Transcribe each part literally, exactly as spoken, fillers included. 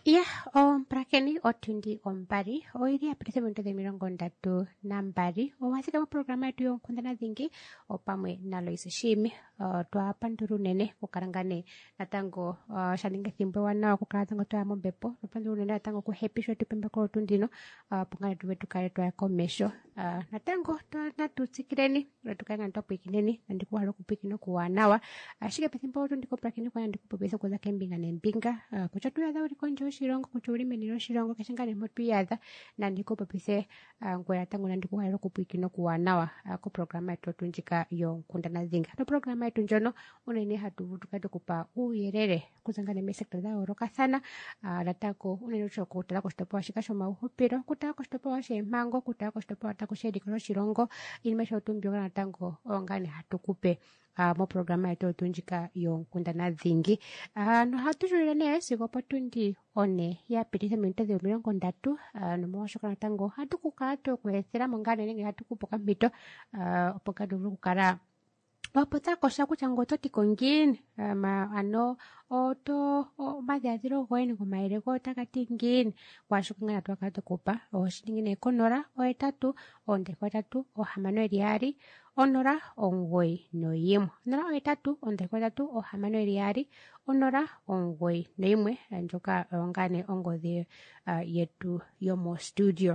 Yeah, o prakeni otundi ombari oiri apresemento de mirongo ndatu na mbari owasika mu programa yetu yonkundana dhingi opamwe na Loise Shimi uh, twa panduru nene kukarangane natango uh, shaninga thimbo wana kukara tango twa mombepo panduru nene natango ku happy shot pemba ko tundino uh, pungana tuwe tukare twa komesho uh, natango twa natutsikireni tukanga ntopo ikineni ndiko halo kupikino kuwanawa uh, shike pethimbo tundiko prakeni kwa ndiko popesa koza kembinga nembinga uh, kuchatu ya dhauri konjo shirongo kuchuri meniro shirongo kashangane motu yadha na ndiko popise uh, ngwera tango na ndiko halo kupikino kuwanawa uh, ku programa yetu tunjika yonkundana dhinga no programa yetu njono unene hatu tukade kupa uyerere kuzangane mesekta da oroka sana uh, latako unene choko utala kostopo washikasho mauhupiro kutaka kostopo washe mango kutaka kostopo watako shedi kono shirongo inimesha utumbio na tango ongane hatu kupe Uh, mo programa yetu tunjika yonkundana dhingi uh, no hatu jurene sigo patundi one ya pitisa minta de mirongo ndatu uh, no mo shoka tango hatu kukato kwethera mongane nenge hatu kupoka mbito uh, opoka dulu kukara wapota kosha kuchango toti kongin ma ano oto o madadiro goen ko maire ko takati ngin kwashukanga twakato kupa o shingine konora o etatu onde ko etatu o hamano eriari onora ongoi no yimo nora o etatu onde ko etatu o hamano eriari onora ongoi no yimwe njoka ongane ongodhi uh, yetu yomo studio.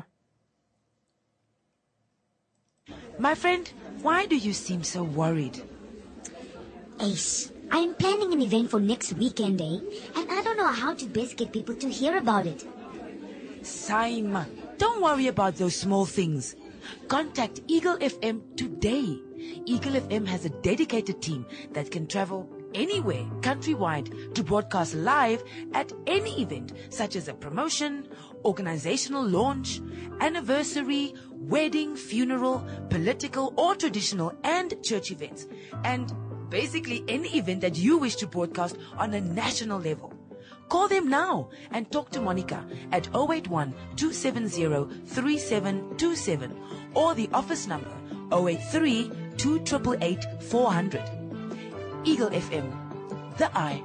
My friend, why do you seem so worried? Ace, I'm planning an event for next weekend, eh? And I don't know how to best get people to hear about it. Saima, don't worry about those small things. Contact Eagle F M today. Eagle F M has a dedicated team that can travel anywhere countrywide to broadcast live at any event, such as a promotion, organizational launch, anniversary, wedding, funeral, political or traditional and church events, and basically any event that you wish to broadcast on a national level. Call them now and talk to Monica at zero eight one, two seven zero, three seven two seven or the office number zero eight three, two eight eight, four zero zero. Eagle F M, the eye.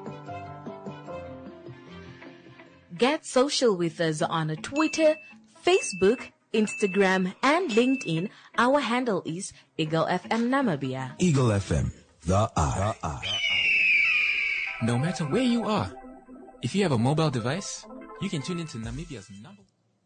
Get social with us on Twitter, Facebook, Instagram, and LinkedIn. Our handle is Eagle F M Namibia. Eagle F M, the eye. The eye. No matter where you are, if you have a mobile device, you can tune into Namibia's number.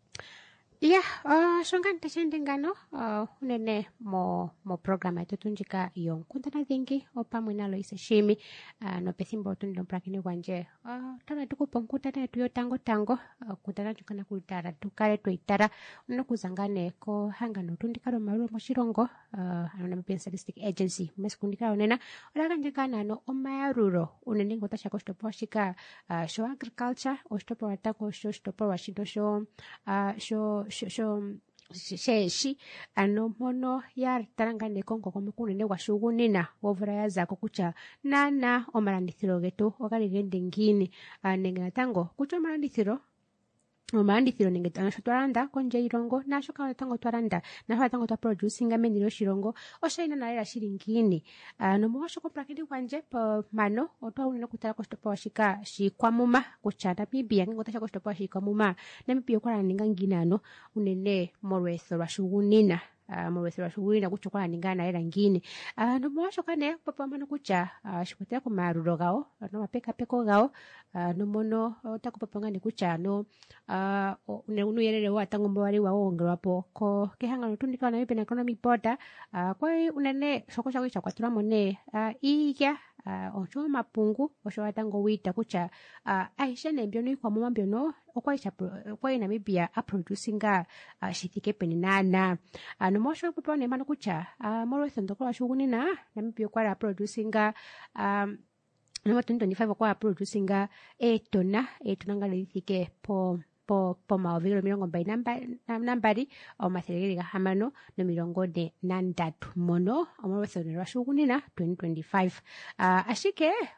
Yeah, uh, shongan tashendengano, uh, unene mo, mo programa ito tunjika yung kuntana dhingi, opa mwina Loise Shimi, uh, no pesimbo tundo prakini wanje, uh, tana tuku pongkutana yetu yo tango tango, uh, kutana chukana kulitara, tukare tuitara, uno kuzangane ko hangano tundikaro maru moshirongo, uh, ano Namibian Statistic Agency, meskundikaro nena, olaga njekana no omayaruro, unene ngota shako stopo shika, uh, show agriculture, o stopo watako show stopo washido show, uh, show, sho sheshi ano mono ya tarangane kongo komukune ne washugunina wovura yazako kucha nana omarandithiro getu ogaligende ngini nengena tango kucho marandithiro omandithiro nenge tansho twaranda konje irongo nasho ka tango twaranda nasho tango twa producing ameniro shirongo oshaina na era shiringini uh, no mwasho ko prakidi kwanje pa mano otwa unina kutara ko stopa washika shikwamuma kuchana bibia ngota shako stopa shikwamuma na mipio kwa ninga nginano unene morwetho rashugunina Uh, mwesera shughuli na kuchukua ningana era ngine uh, no mwasho kane papa mano kucha uh, shikotera ku maruro gao no mapeka peko gao uh, no mono takupapanga ni kucha no uh, ne unu yerere wa tango mbawari wa ongerwa po ko kehanga no tundika na mipena economic border uh, kwa unene soko shako cha kwatura mone uh, iya uh, ocho mapungu osho watango wita kucha uh, aisha nembyo no kwa mama mbyo no okwaisha kwa Namibia a producinga uh, shitike peninana uh, no mosho papa ne mano kucha uh, moro thondoko wa shugunina Namibia kwa producinga um no twenty twenty-five kwa producinga etona etona ngalithike po po po mawaviro mirongo mbili namba nambari o mathirigiri hamano no mirongo de nandatu mono omoro thondoro wa shugunina twenty twenty-five uh, ashike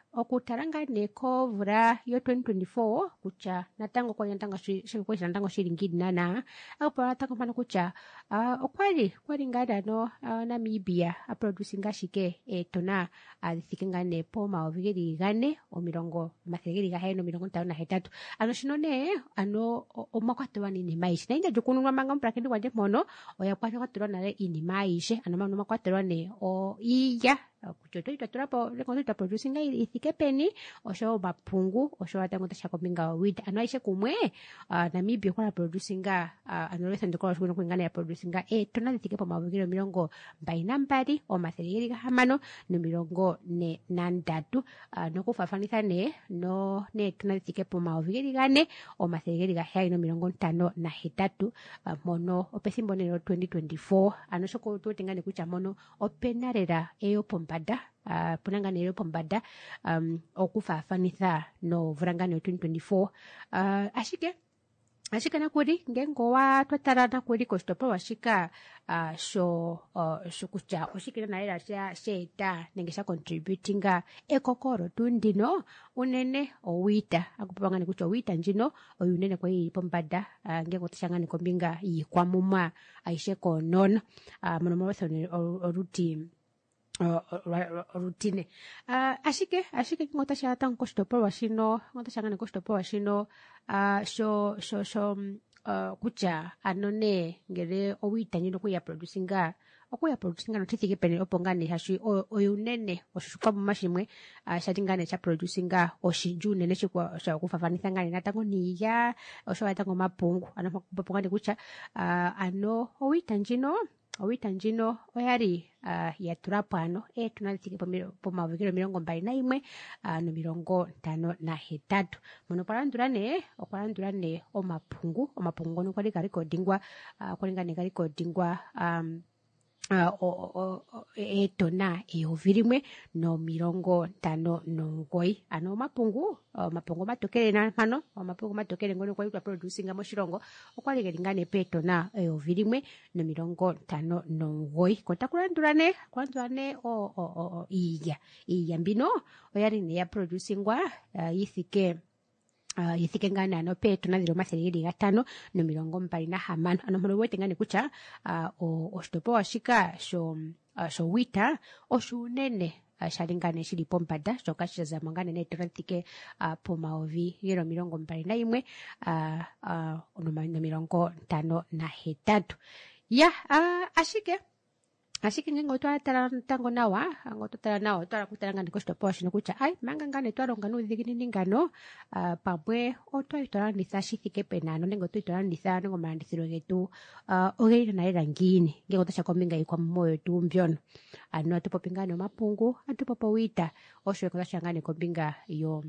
okutalanga ko vula yo twenty twenty-four kucha natango kwa yantanga shi kwa natango shiringidi nana apo natango mano kucha uh, okwali kwali ngada no uh, Namibia a producing ashike etona azithike ne po maovigeri gane o mirongo mathegeri ga heno mirongo ntano na hetatu ano shinone ano omakwatirwa ni maishi na inja jukunwa manga mprakindi wanje mono oya kwatirwa na ini maishi ano mano makwatirwa ne o iya kuchoto itatura po lekondo ita producing ga ithike peni osho bapungu osho atango tasha kombinga wit ano aishe kumwe uh, Namibia kwa producing ga uh, ano lesa ndikola shukuna kwingana ya producing ga e tona ithike po mavugiro mirongo mbaina mbari o mathegeri ga hamano no mirongo ne nandatu uh, no kufafanitha ne no ne tona ithike po mavugiro gane o mathegeri ga haino mirongo ntano na hetatu uh, mono opethimbo nero twenty twenty-four ano shoko tutengane kucha mono openarera eyo pombada uh, punangane eyo pombada um, okufafanitha no vurangane twenty twenty-four uh, ashike ashika nakuri ngengo wa twatara nakuri kostopo washika uh, sho uh, shukucha oshikira na era sha sheta nengesha contributinga ekokoro tundino unene owita akupanga nikucho owita njino oyunene kwa hii pombada uh, ngengo tashangane kombinga yikwa muma aishe konon uh, monomoroso oruti Uh, rutine uh, ashike ashike ngota shata nkostopo washino ngota shangane kostopo washino uh, sho sho sho uh, kucha anone ngere owitanyino kuya producinga okuya producinga notithike pene opongane hashi oyunene oshuka mumashimwe uh, shatingane cha producinga oshijune nechikwa sha kufafanitha ngane natango niya osho atango mapungu ano popongane kucha uh, ano owitanjino owitanjino oyari uh, ya turapano e tunalithike po mavugiro mirongo mbali na imwe uh, no mirongo ntano na hetatu mono parandurane okwarandurane omapungu omapungu no kwali recordingwa uh, kwalingane kali recordingwa um Uh, o, o, o, etona eovirimwe no mirongo ntano nongoi ano mapungu uh, mapungu matokele na mano mapungu matokele ngono kwa yuka producing moshilongo okwaligelingane petona eovirimwe no mirongo ntano nongoi kontakulandurane kwandurane o o o iya iya mbino oyari ne ya producingwa uh, yithike Uh, yithike ngane ano peto na ziro mathegeri gatano no mirongo mbali na hamano ano molo wete ngane kucha uh, ostopo washika sho uh, sho wita oshunene uh, shalingane shili pombada shoka shaza mangane ne trantike uh, po maovi yero mirongo mbali na imwe uh, uh, no mirongo ntano na hetatu ya uh, ashike ashike ngengo twatara tango nawa ngo twatara nawo twara kutaranga ndikostopo washino kucha ai manga ngane twaronga nuthigini ngano uh, pabwe otwaitwara nithashithike penano nengo twitwara nitha ngo mandithiro getu uh, ogeira na era ngini ngengo tashakominga ikwa moyo tu mbyono ano atupopingano mapungu atupopo wita osho ko tashangane kombinga yo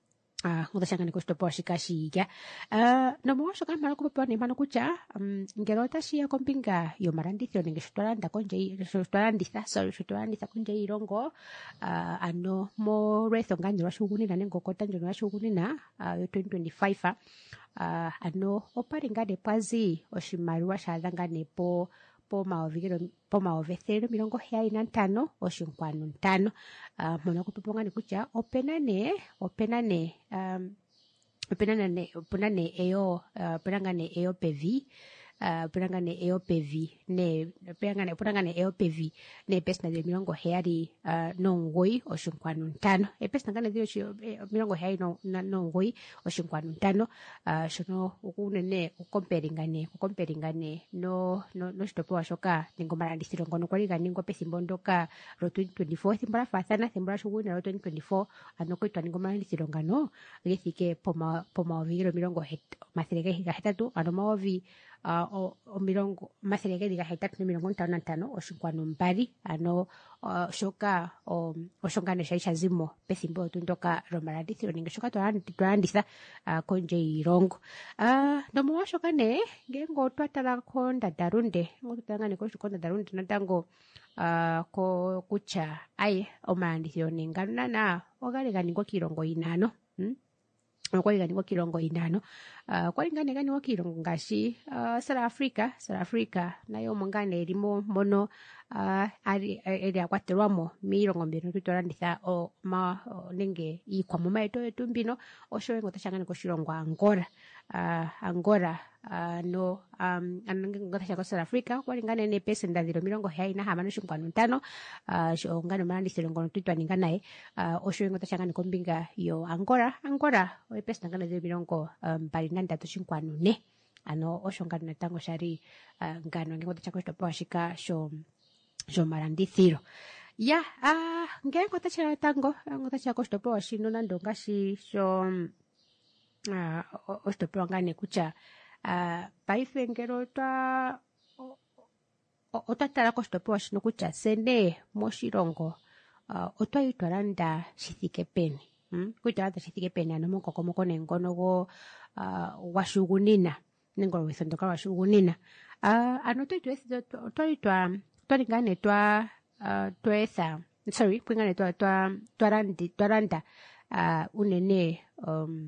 ah uh, ngotashangane kostopo shikashija uh, no mwasho kama mara kupopo ni mano kucha um, ngero tashia kombinga yo marandithio nenge shutwaranda konje shutwaranditha sorry shutwaranditha konje irongo uh, ano mo retho nganje rashuguni na nengo kotanjo rashuguni na uh, yo twenty twenty-five uh, ano oparingane pazi oshimaruwa shadangane po po maovigero po maovethero mirongo hea ina ntano oshinkwano ntano uh, mona kupopongane kucha openane openane um, openane openane eyo uh, openangane eyo pevi uh, openangane eyo pevi ne openangane openangane eyo pevi ne pesna de mirongo heari uh, nongoi oshinkwano ntano e pesna ngane dio mirongo heari no nongoi oshinkwano ntano uh, shono ukunene ukomperingane ukomperingane no no no stopo washoka ningo marandisiro ngono kwali ganingo pethimbo ndoka ro twenty twenty-four thimbara fathana thimbara shuguna ro twenty twenty-four anoko itwa ningo marandisiro ngano githike poma poma viro mirongo het mathirege ga hetatu ano maovi uh, o, o mirongo mathirege ga hetatu no mirongo ntano na ntano oshinkwano mbali ano uh, shoka o oshongane shaisha zimo pethimbo tundoka ro marandisiro ningo shoka twaranditha uh, konje irongo uh, no mwashoka ne ngengo twatara konda darunde ngo tutangane ko shikonda darunde natango uh, ko kucha ai omandithio ningana na ogalega ningo kirongo inano hmm? Kwalingani kwa kilongo inano uh, kwalingani gani wa kilongo ngashi uh, South Africa South Africa nayo mongane elimo mono uh, ali eli akwatirwamo miilongo mbino tutolanditha o ma o, nenge iikwamuma yetu yetu mbino osho ngo tashangana koshilongo Angola uh, Angola uh, no um ngo tashanga South Africa kwalingana ne pesenda ziro milongo hei na hamano shikwanu ntano uh, sho ngano malandisiro ngono tutwaninga naye uh, osho ngo tashangana kombinga yo Angola Angola o pesenda ngana ziro milongo um, bali nandatu shikwanu ne ano osho ngano natango shari uh, ngano ngo tashanga stopa shika sho sho malandithiro ya ah uh, ngengo tashanga tango ngo tashanga stopa shino nando ngashi sho uh, ostopa ngane kucha uh, paife ngero twa otatala kostopa shino kucha sene moshilongo uh, otwayitwalanda shithike peni hmm? Kutwalanda shithike peni ano monkokomoko nengono go uh, washugunina nengo withondoka washugunina uh, ano twitwetha twitwa twalingane twa uh, twetha sorry kwingane twa twa twarandi twaranda uh, unene um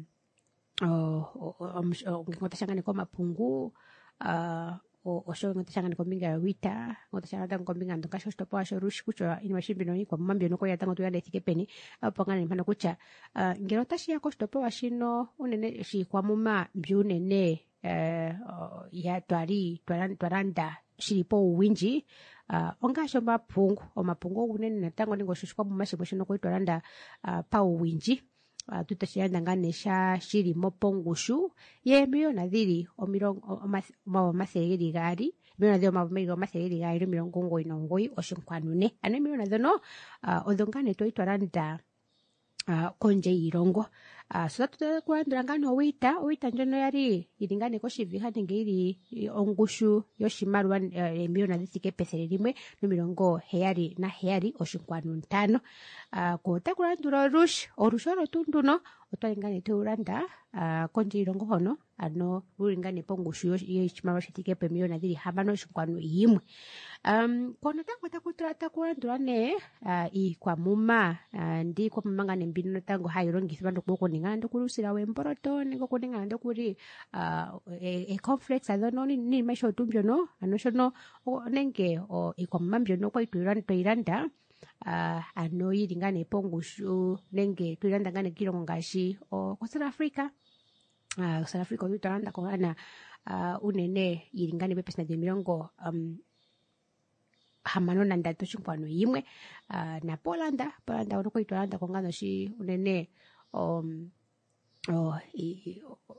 o ngotashangane kwa mapungu uh, osho ngotashangane kombinga ya wita ngotashangane kombinga ndo kasho stopa asho rushi kucho ini mashimbino ni kwa mambio no ya tango tuyande thike peni apangane mpana kucha uh, ngero tashi ko stopa washino unene shi kwa muma mbyunene uh, ya twari twaranda shiripo winji uh, ongasho mapungu o mapungu unene natango ningo shushwa muma shimoshino ko twaranda uh, pa winji Uh, tutashiyanda ngane sha shiri mopongushu ye miliona dhiri o mirongo o masegeri gari miliona dhiri o miliona masegeri gari mirongo ngoi no ngoi oshinkwanune ane miliona dhono uh, odongane to itwaranda uh, konje irongo uh, so that kuandra ngane wita wita njono yari ilingane ko shiviha ngiri ongushu yoshimaru uh, miliona dhike pesere rimwe no mirongo heyari na heyari oshinkwanune tano uh, ko takurandura rush orushoro tunduno otwalingane teuranda uh, konje irongo hono ano ulingane pongushu yoshimaru shitike pe miliona dhiri hamano shikwanu yimwe um kono tango takutrata kurandura ne uh, i kwa muma uh, ndi kwa mangane mbino tango hayirongithwa ndokuboko ningana ndokurusira wemboroto ningo kuningana ndokuri uh, e, e complex adono ni, ni maisho tumbyo no ano shono nenge o i kwa mambyo no kwa itwiranda iranda uh, ano ilingane pongushu nenge tuiranda ngane kilongo ngashi o kwa South Africa uh, South Africa tuiranda kwa ana uh, unene ilingane pepes na milongo um, hamano na ndatu shikwanu yimwe uh, na Polanda Polanda ono kuitwalanda kwa ngano shi unene um, oh, i,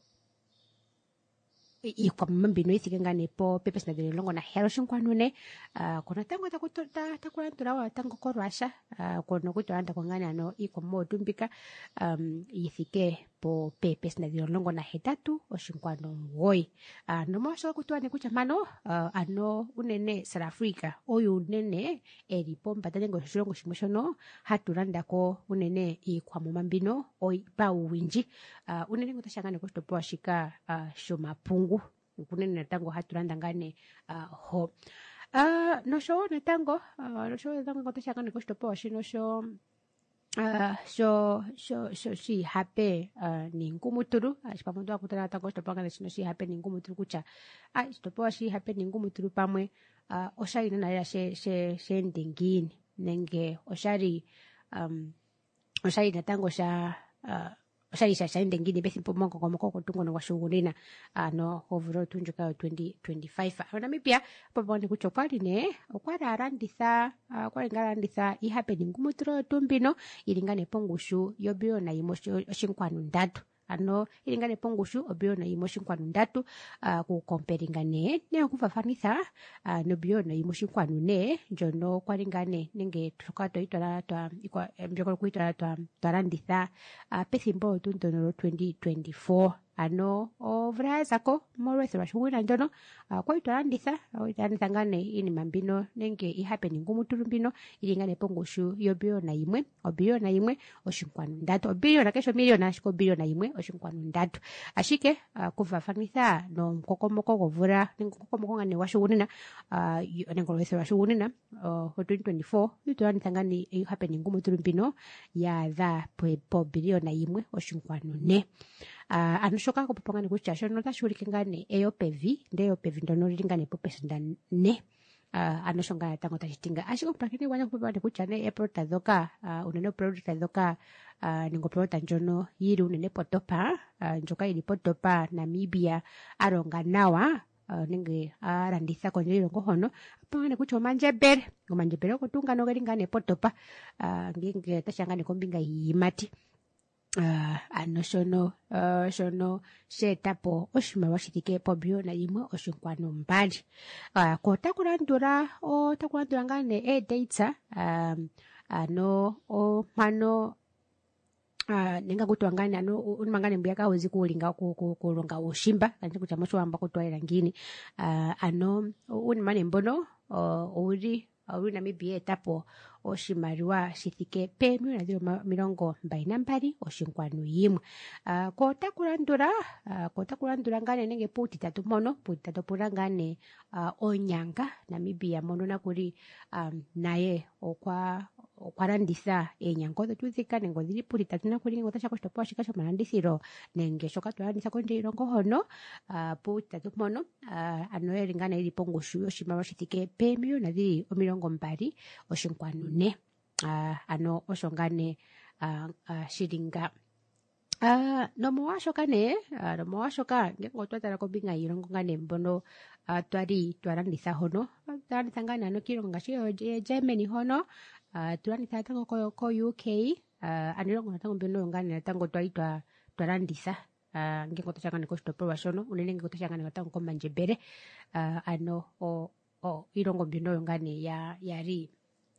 i, i kwa mbino ithike ngane po pepes na dilongo na hero shikwanu ne uh, kuna tango takuta takulantura wa tango ko Russia uh, kono kuitwalanda kwa ngane ano i kwa modumbika um, ithike po pepes na dilongo na hetatu oshinkwano ngoi uh, no mosho kutwane kucha mano uh, ano unene South Africa oyu unene eri pomba talengo shilongo shimoshono haturanda ko unene i kwa mambino oi pa uwinji uh, unene ngotashangane ko stopo shika uh, shomapungu unene tango haturanda ngane uh, ho uh, no sho na tango uh, no sho tango ngotashangane ko stopo shino sho Uh, so so so si hape uh, ningumuturu asipamondo akutana tango stopanga nesino si hape ningumuturu kucha ai stopo si hape ningumuturu pamwe uh, oshari na ya she she she ndingini nenge oshari um oshari na tango sha uh, oshari sha sha ndingini besi pomongo kwa moko kutungo na washugulina ano uh, overall tunjuka twenty twenty-five ana mipia popondi kuchopali ne okwara aranditha uh, kwa ngaranditha i hape ningumuturo tumbino ilingane pongushu yobio na imosho oshinkwanu ndatu ano ilingane pongushu obio na imosho kwanu ndatu uh, ku comparingane ne kufafanitha uh, no bio na imosho kwanu ne jono kwalingane nenge tukato itwala twa ikwa mbyo kuitwala twa twaranditha uh, pesimbo tuntono twenty twenty-four ano ovrazako morwese bashuguna ndono uh, kwa itwaranditha itwaranditha ngane ini mambino nenge i happening ngumuturumbino ilingane pongushu yobio na imwe obio na imwe oshinkwanu ndatu obio na kesho miliona ashiko bio na imwe oshinkwanu ndatu ashike uh, kufafanitha no mkokomoko govura nkokomoko ngane washugunina uh, nengolwese washugunina uh, twenty twenty-four itwaranditha ngane i happening ngumuturumbino ya dha po bilio na imwe oshinkwanu ne uh, anoshoka kupopangani kuchasho nota shurike ngane eyo pevi ndeyo pevi ndono lingane popesenda ne uh, anoshonga tango tashitinga ashiko prakini wanya kupapane kuchane eprota dhoka uh, unene prota dhoka uh, ningo prota njono yiri unene potopa uh, njoka yiri potopa Namibia aronga nawa uh, nenge aranditha konjo irongo hono pangane kucho manjebere ngomanjebere kotunga nogeringane potopa uh, nginge tashangane kombinga yimati Uh, ano shono uh, shono shetapo oshimaliwa shithike pobiliona yimwe oshinkwanu mbali uh, kotakulandula otakulandula ngane edates um, ano omano uh, nenga kutwa ngane ano unmangane mbiyaka uzi kulinga kulonga ushimba kanti kucha mosho wamba kutwaira ngini uh, ano unmane mbono uh, uri uri Namibia etapo oshimaliwa shithike pemiliona milongo mbali nambali oshinkwanu yimwe uh, kotakulandula uh, kotakulandula ngane nenge puutitatu mono puutitatu pula ngane uh, onyanga Namibia mono nakuli um, naye okwa okwalanditha eenyanga odho tudhika nenge odhili puutitatu nakuli nenge otasha koshitopowa shika shomalandithilo nenge shoka twalanditha kondje yiilongo hono uh, puutitatu mono uh, ano yeli ngane yili pongushu yoshimaliwa shithike pemiliona dhili omilongo mbali oshinkwanu ne uh, ano osho ngane uh, uh, shilinga uh, nomowashoka ne uh, nomowashoka ngenge otwatala kombinga yiilongo ngane mbono uh, twali twalanditha hono twalanditha ngane ano kiilongo ngaashi Germany hono uh, tulanditha tango ko, ko U K uh, ano ilongo natango mbino ngane natango twali twalanditha uh, ngenge otashangane koshitopolwa shono unene ngenge otashangane natango komanjebere uh, ano o, o ilongo mbino ngane ya yali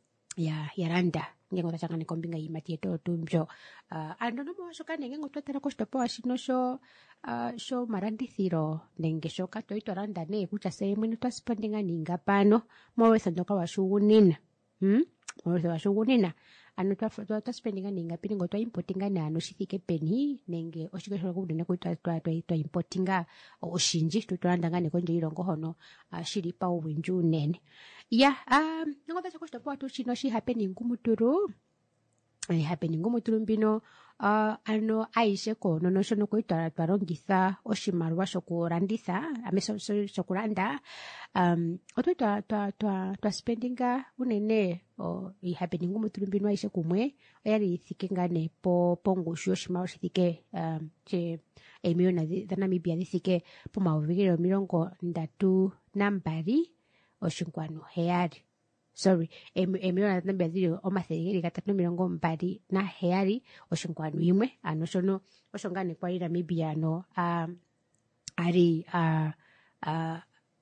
ya yaranda ngenge otashangane kombinga yimati yetu tumbyo uh, ano nomowashoka nenge ngotwatala koshitopowa shino sho uh, sho malandithilo nenge shoka twali twalanda ne kutya se mwene twasipondinga ninga pano molweso ndoka washugunina hmm? molweso washugunina ano twasipendinga ninga pini ngo twaimpotinga nano shithike peni nenge oshike sholo kunene kuti twaimpotinga oshinji tutwalanda ngane konje ilongo hono uh, shili pa uwinji unene ya um, ngo tacha koshitopowa tu shino shi happening ngumuturu eh happening ngumuturu mbino uh, ano aishe kono no shono kwitwa twarongitha oshimaliwa shokulanditha ameso shokulanda um otwe twa twa twa twa spendinga unene o i happening ngumuturu mbino aishe kumwe yali ithike ngane po pongushu yoshimaliwa shithike um che emiliona za Namibia zithike po mauvigiro milongo ndatu nambali oshinkwanu heyari sorry emiliona za Namibia zili omathele gatatu milongo mbali na heyari oshinkwanu yimwe ano shono oshongane kwa ira Namibia no um ari uh uh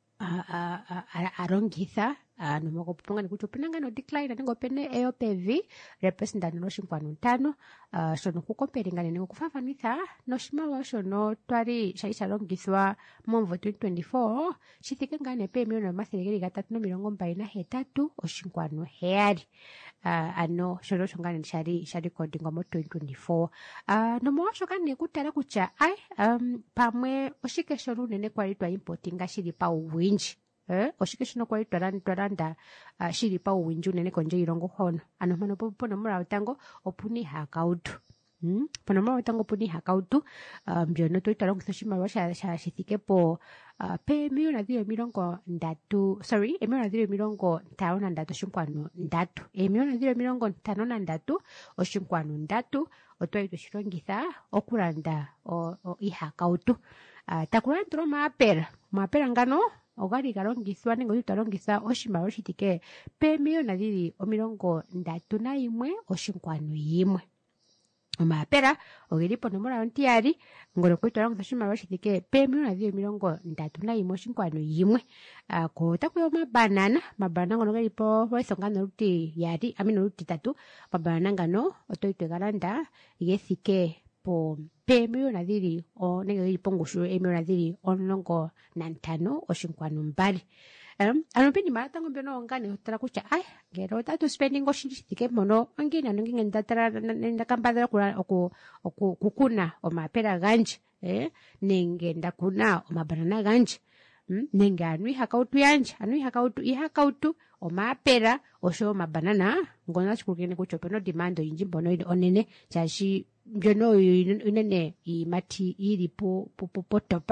uh arongitha ano mokopunga ni kuti pinanga no decline ningo pene eyo pevi represent no shinkwanu ntano uh, shono kukomperingana ningo kufafanitha no shimaliwa shono twali shaisha longithwa momvo twenty twenty-four shithike ngane pe milioni mathele gatatu no milongo mbali na hetatu oshinkwanu heyari uh, ano shono shongane shari shari kodingo mo twenty twenty-four uh, no mwasho kane kutala kucha ai um, pamwe oshike shono nene kwali twa importinga shiri pa uwinji eh oshike shino kwali twaranda twaranda uh, shiri pa uwinji unene konje ilongo hono ano mano popo no mura utango opuni hakautu hmm pono mura utango opuni hakautu um, mbyono twitalongitha shimaliwa sha sha shithike po uh, pe milioni dhili milongo ndatu sorry emilioni dhili milongo ntano na ndatu oshinkwanu ndatu emilioni dhili milongo ntano na ndatu oshinkwanu ndatu otwali tushilongitha okulanda o, o ihakautu uh, takulandula omaapela omaapela ngano ogali galongithwa nenge tutalongitha oshimaliwa shithike pe milioni dhili omilongo ndatu na yimwe oshinkwanu yimwe omaapela ogeli po nomola ontiyali ngolo kwitwalongitha oshimaliwa shithike pe milioni dhili omilongo ndatu na yimwe oshinkwanu yimwe uh, ko takuya omabanana mabanana ngono geli po lwethongano luti yali amino luti tatu mabanana ngano otwali twegalanda gethike po pe milioni dhili o nenge geli pongushu emilioni dhili omulongo nantano oshinkwanu mbali um, ano pini mara tango mbyono ngane utala kucha ai ngero tatu spending oshindi shithike mono angina nonge ndatala ndakambadhala kula oku oku kukuna omaapela ganje eh nenge ndakuna omabanana ganje mm? nenge anu ihakautu yanje anu ihakautu ihakautu omaapela osho omabanana ngona chikulukene kucho peno demand yinji mbono ili onene chashi mbyono inene imati iri po po po topa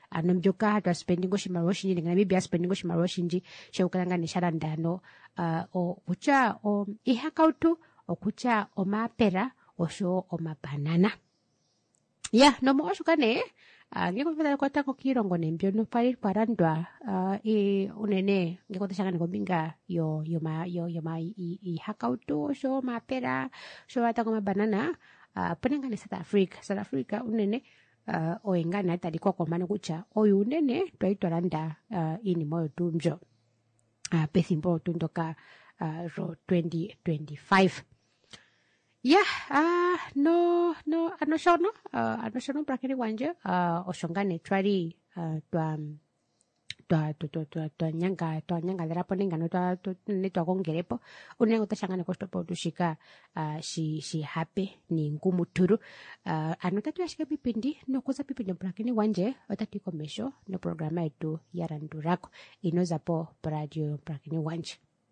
nomjoka twaspendinga oshimaliwa oshinji nenge Namibia spendinga oshimaliwa oshinji sheukalanganisha landano uh, okutya o ihakautu okutya omaapela osho omabanana ya nomo oshuka ne Uh, ngeko vile kwa tako kiilongo nembyono pali parandwa uh, i unene ngeko tashangane kombinga yo yo ma yo yo ma i, i hakautu sho mapera sho atako mabanana uh, penenga ni South Africa South Africa unene uh, oengana tali kwa komana kucha oyu unene twaitolanda uh, ini moyo tumjo uh, pethimbo tundoka uh, ro twenty twenty-five ya yeah, uh, no no anoshono uh, anoshono prakini wanje uh, oshongane twali uh, twa twa twa twa twa nyanga twa nyanga derapo ningano twa ne twa kongerepo unengo tashangane kostopo tushika uh, shi shi happy ni ngumuturu uh, anotatu yashika pipindi no kuza pipindi prakini wanje otati komesho no programa yetu ya Randurako inozapo radio prakini wanje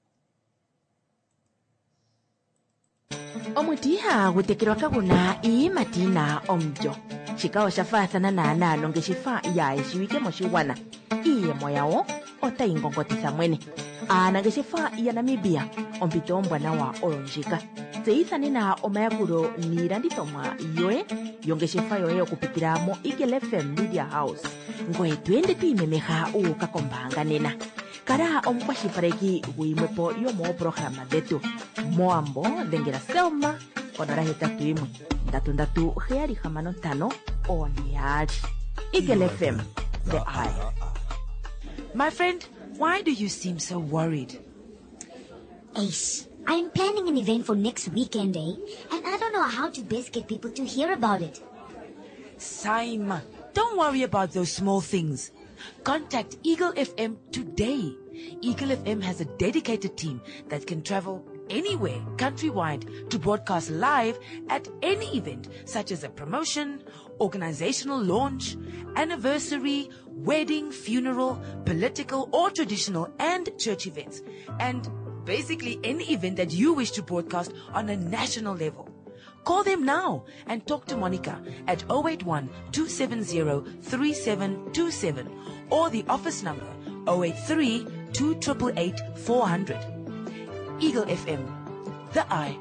omutiha gutekerwa kaguna iimatina omjo shikawo shafathana naanano ngeshifa ya eshiwike moshiwana iiyemo yawo otayingongotitha mwene ana ngeshifa ya Namibia ompito ombwanawa olonjika tseyithanena omayakulo niilandithomwa yoye yongeshefa yoye okupitila mo Eagle F M Media House ngoye twende twiimemeha uuka kombaanga nena kala omukwashilipaleki guyimwepo yomooprograma dhetu moambo dhengela Selma onola hetatu imwe ndatu ndatu heyali hamano ntano oneyali Eagle F M, the eye. My friend, why do you seem so worried? Ace, I'm planning an event for next weekend, eh? And I don't know how to best get people to hear about it. Saima, don't worry about those small things. Contact Eagle F M today. Eagle F M has a dedicated team that can travel anywhere countrywide to broadcast live at any event such as a promotion, organizational launch, anniversary, wedding, funeral, political or traditional and church events, and basically any event that you wish to broadcast on a national level. Call them now and talk to Monica at zero eight one, two seven zero, three seven two seven or the office number zero eight three, two eight eight, eight, four zero zero. Eagle F M, the eye.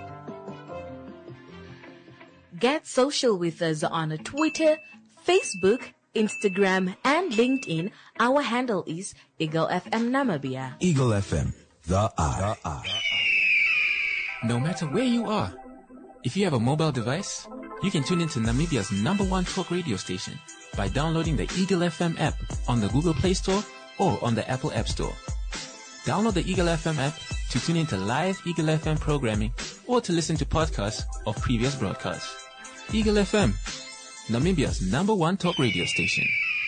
Get social with us on Twitter, Facebook, Instagram, and LinkedIn. Our handle is Eagle F M Namibia. Eagle F M, the eye. The eye. No matter where you are, if you have a mobile device, you can tune into Namibia's number one talk radio station by downloading the Eagle F M app on the Google Play Store or on the Apple App Store. Download the Eagle F M app to tune into live Eagle F M programming or to listen to podcasts of previous broadcasts. Eagle F M, Namibia's number one talk radio station.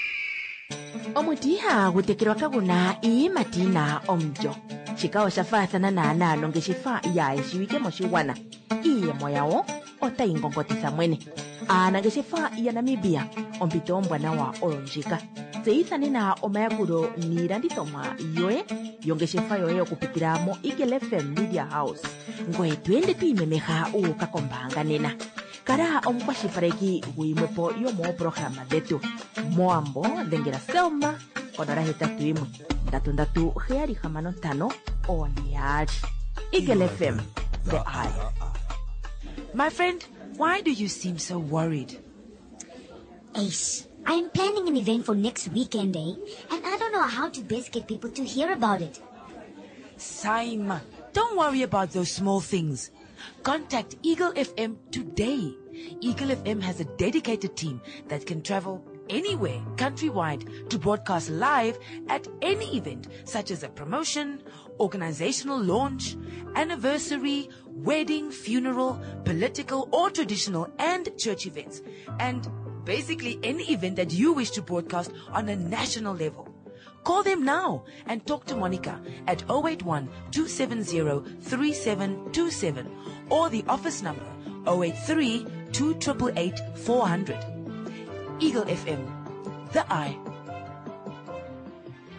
omutiha gutekerwa kaguna iimatina omjo shikawo shafathana naanano ngeshifa ya eshiwike moshiwana iiyemo yawo otayingongotitha mwene ana ngeshifa ya Namibia ompito ombwanawa olonjika tseyithanena omayakulo niilandithomwa yoye yongeshefa yoye okupitila mo Eagle F M Media House ngoye twende twiimemeha uuka kombaanga nena kala omukwashilipaleki guyimwepo yomooprograma dhetu moambo dhengela Selma onola hetatu imwe ndatu ndatu heyali hamano ntano oneyali Eagle F M, the eye. My friend, why do you seem so worried? Ace, I'm planning an event for next weekend, eh? And I don't know how to best get people to hear about it. Saima, don't worry about those small things. Contact Eagle F M today. Eagle F M has a dedicated team that can travel anywhere countrywide to broadcast live at any event such as a promotion, organizational launch, anniversary, wedding, funeral, political or traditional and church events, and basically any event that you wish to broadcast on a national level. Call them now and talk to Monica at zero eight one, two seven zero, three seven two seven or the office number zero eight three, two eight eight, eight, four zero zero. Eagle F M, the eye.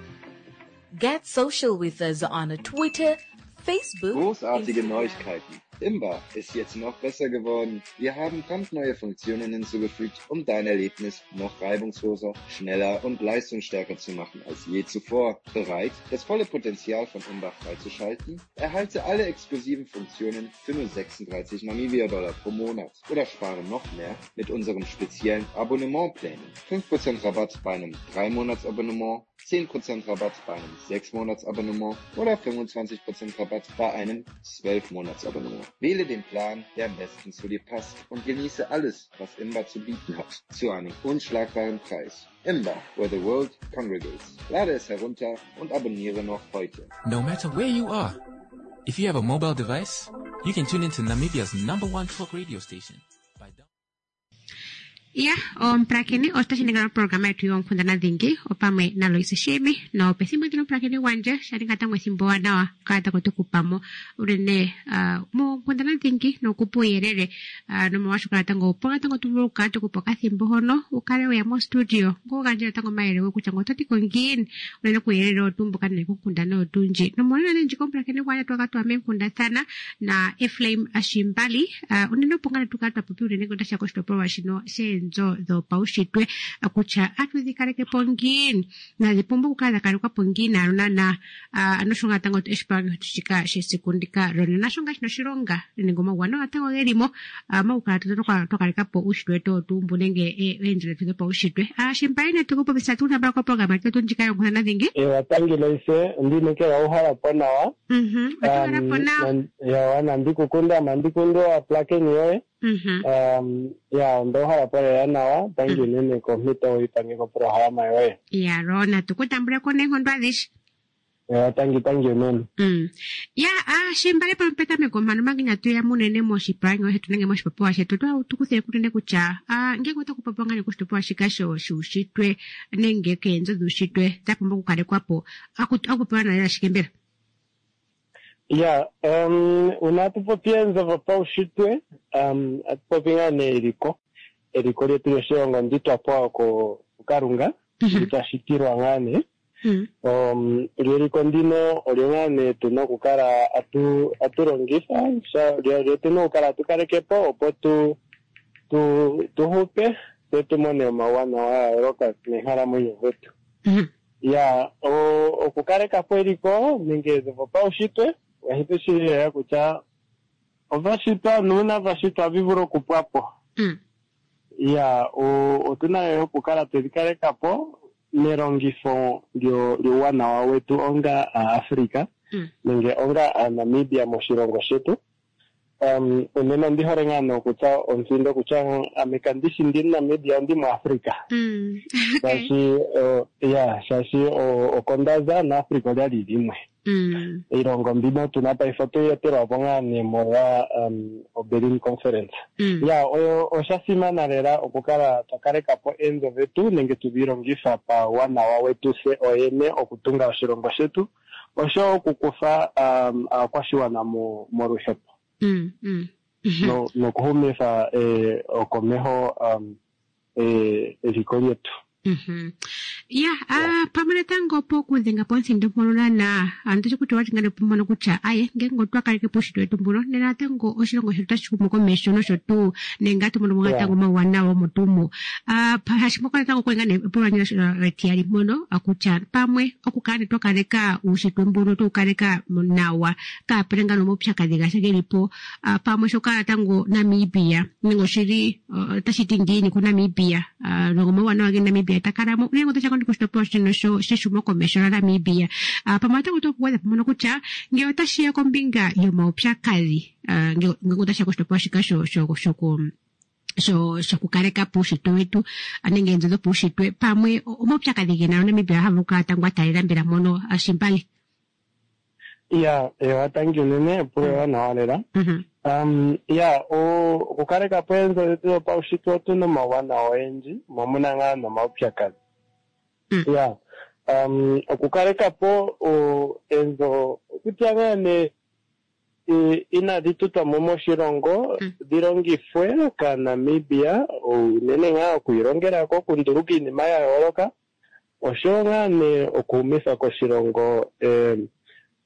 Get social with us on Twitter, Facebook, Großartige Instagram. Neuigkeiten. Imba ist jetzt noch besser geworden. Wir haben brandneue Funktionen hinzugefügt, um dein Erlebnis noch reibungsloser, schneller und leistungsstärker zu machen als je zuvor. Bereit, das volle Potenzial von Imba freizuschalten? Erhalte alle exklusiven Funktionen für nur sechsunddreißig Namibia-Dollar pro Monat oder spare noch mehr mit unserem speziellen Abonnementplänen. fünf Prozent Rabatt bei einem drei Monats Abonnement, zehn Prozent Rabatt bei einem sechs Monats Abonnement oder fünfundzwanzig Prozent Rabatt bei einem zwölf Monats Abonnement. Wähle den Plan, der am besten zu dir passt und genieße alles, was Imba zu bieten hat, zu einem unschlagbaren Preis. Imba, where the world congregates. Lade es herunter und abonniere noch heute. No matter where you are, if you have a mobile device, you can tune into Namibia's number one talk radio station. By Ya, om prakini osta siningana programa yetu yonkundana dhingi opamwe na Loise Shimi na opethimbo ndino prakini wanje sharingata mwethimbo wanawa kata kotukupamo urene uh, mo nkundana dhingi nokupuyerere uh, nomawashukala tango uponga tango tuvuluka tukupoka thimbo hono ukale uya mo studio ngoganjira tango maere wekuchango toti kongini urene kuyerere otumbuka nene kukundana otunji nomona nenji komprakini wanya tuwakatuwa mekunda sana na Eflaim Ashimbali uh, unene uponga tukatuwa pupi urene kundasha koshitoprowa shino she nzo do paushitwe akucha atudhikareke pongini na zipumbu kukala karikwa pongini aruna na uh, anoshonga tango eshpango tushika shesikundika rona nashonga shino shironga ningoma wano atango gelimo uh, maukala tutoka tokarika po ushitwe to tumbu nenge e, enjile tuto pa ushitwe uh, shimpaine tukupo bisatuna brako programa kito njika yongu na dhingi e watangi loise ndine ke wauhara ponawa mhm wauhara ponawa ya wana ndikukunda mandikundo a plake nyoe mhm um ya ndo hara pore yanawa tangi nene ko mito ipange ko programa yoe ya rona tukutambura ko nengo ndwadish ya tangi tangi nene mm ya ah shimbale pampeta megomano maginya tu ya munene moshipango hetu nenge moshipopo shetu tu tukuthe kutende kucha ah ngeko takupapanga ne kushitopo shikasho shushitwe nenge kenzo dushitwe tapumba kukale kwapo akupana na shikembera. Ya, um, unatupotienza vapa ushitwe, um, atupopinga ne eriko, eriko letu yosheongo ndito apoa ko ukarunga, ndito ashitirwa ngane, um, eriko ndino oriongane tuno kukara atu, aturongisa, sa, letu no kukara tukarekepo, opo tu, tu, tuhupe, tetu mone mawana wa eroka nehara mwenye vetu. Ya, o, o kukareka po eriko, ningeze vapa ushitwe, wahito shiri ya kucha ovashitwa nuna vashitwa vivuro kupwapo mm. ya o otuna yo kukala tedikare kapo nerongifo lyo lyo wana wa wetu onga uh, Afrika mm. nenge onga uh, Namibia moshirongo shetu um unena ndihorengano kucha onsindo kucha amekandishi ndi Namibia ndi mu Afrika mm. sashi uh, ya sashi o okondaza na Afrika lyali limwe mm. irongo mbino tunapa ifoto yetu rabonga ni moya um, o Berlin Conference mm. ya oyo oshasima narera okukala takare kapo enzo vetu nenge tubirongisa pa wana wa wetu se oyene okutunga oshirongo shetu osho okukufa um, akwashiwana mu mu rushepo mm. mm. no no kuhumisa eh, okomeho um, eh, eriko yetu mhm ya ah pamene tango poku zinga ponsi ndimolona na antu kuti wati ngane pomono kucha aye ngengo twakaleke poshito etumbulo nena tango oshirongo shito tashikumo komesho no shotu nengati mono mwata ngo mawana wa mutumu ah pahashimoka tango kwengane polanyira retiari mono akucha pamwe okukane twakaleka ushitumbulo tukaleka nawa ka prenga no mopyakadiga shagelipo ah pamwe shoka tango Namibia ningo shiri uh, tashitingini ku Namibia ah uh, ngo mawana wa Namibia takaramo ningo tachako kustopo shino sho shishumo komesho la Namibia uh, pamata kutokuweza pamono kucha ngeo tashia kombinga yo maupyakazi uh, ngeo ngeo tashia kustopo shikasho sho sho ku sho sho kukareka pushito wetu anenge nzo pushitwe pamwe omopyakazi gena Namibia havuka tangwa talira mono ashimbali ya ya tangi nene pure na walera mhm um ya o kukareka penzo yetu pa ushito tu no mawana wenji mamuna ngana maupyakazi Mm. ya um okukareka po o enzo kutiangane e ina dituta momo shirongo mm. dirongi fue ka Namibia o nene nga kuirongera ko kunduruki ni maya yoroka oshonga ne okumisa ko shirongo eh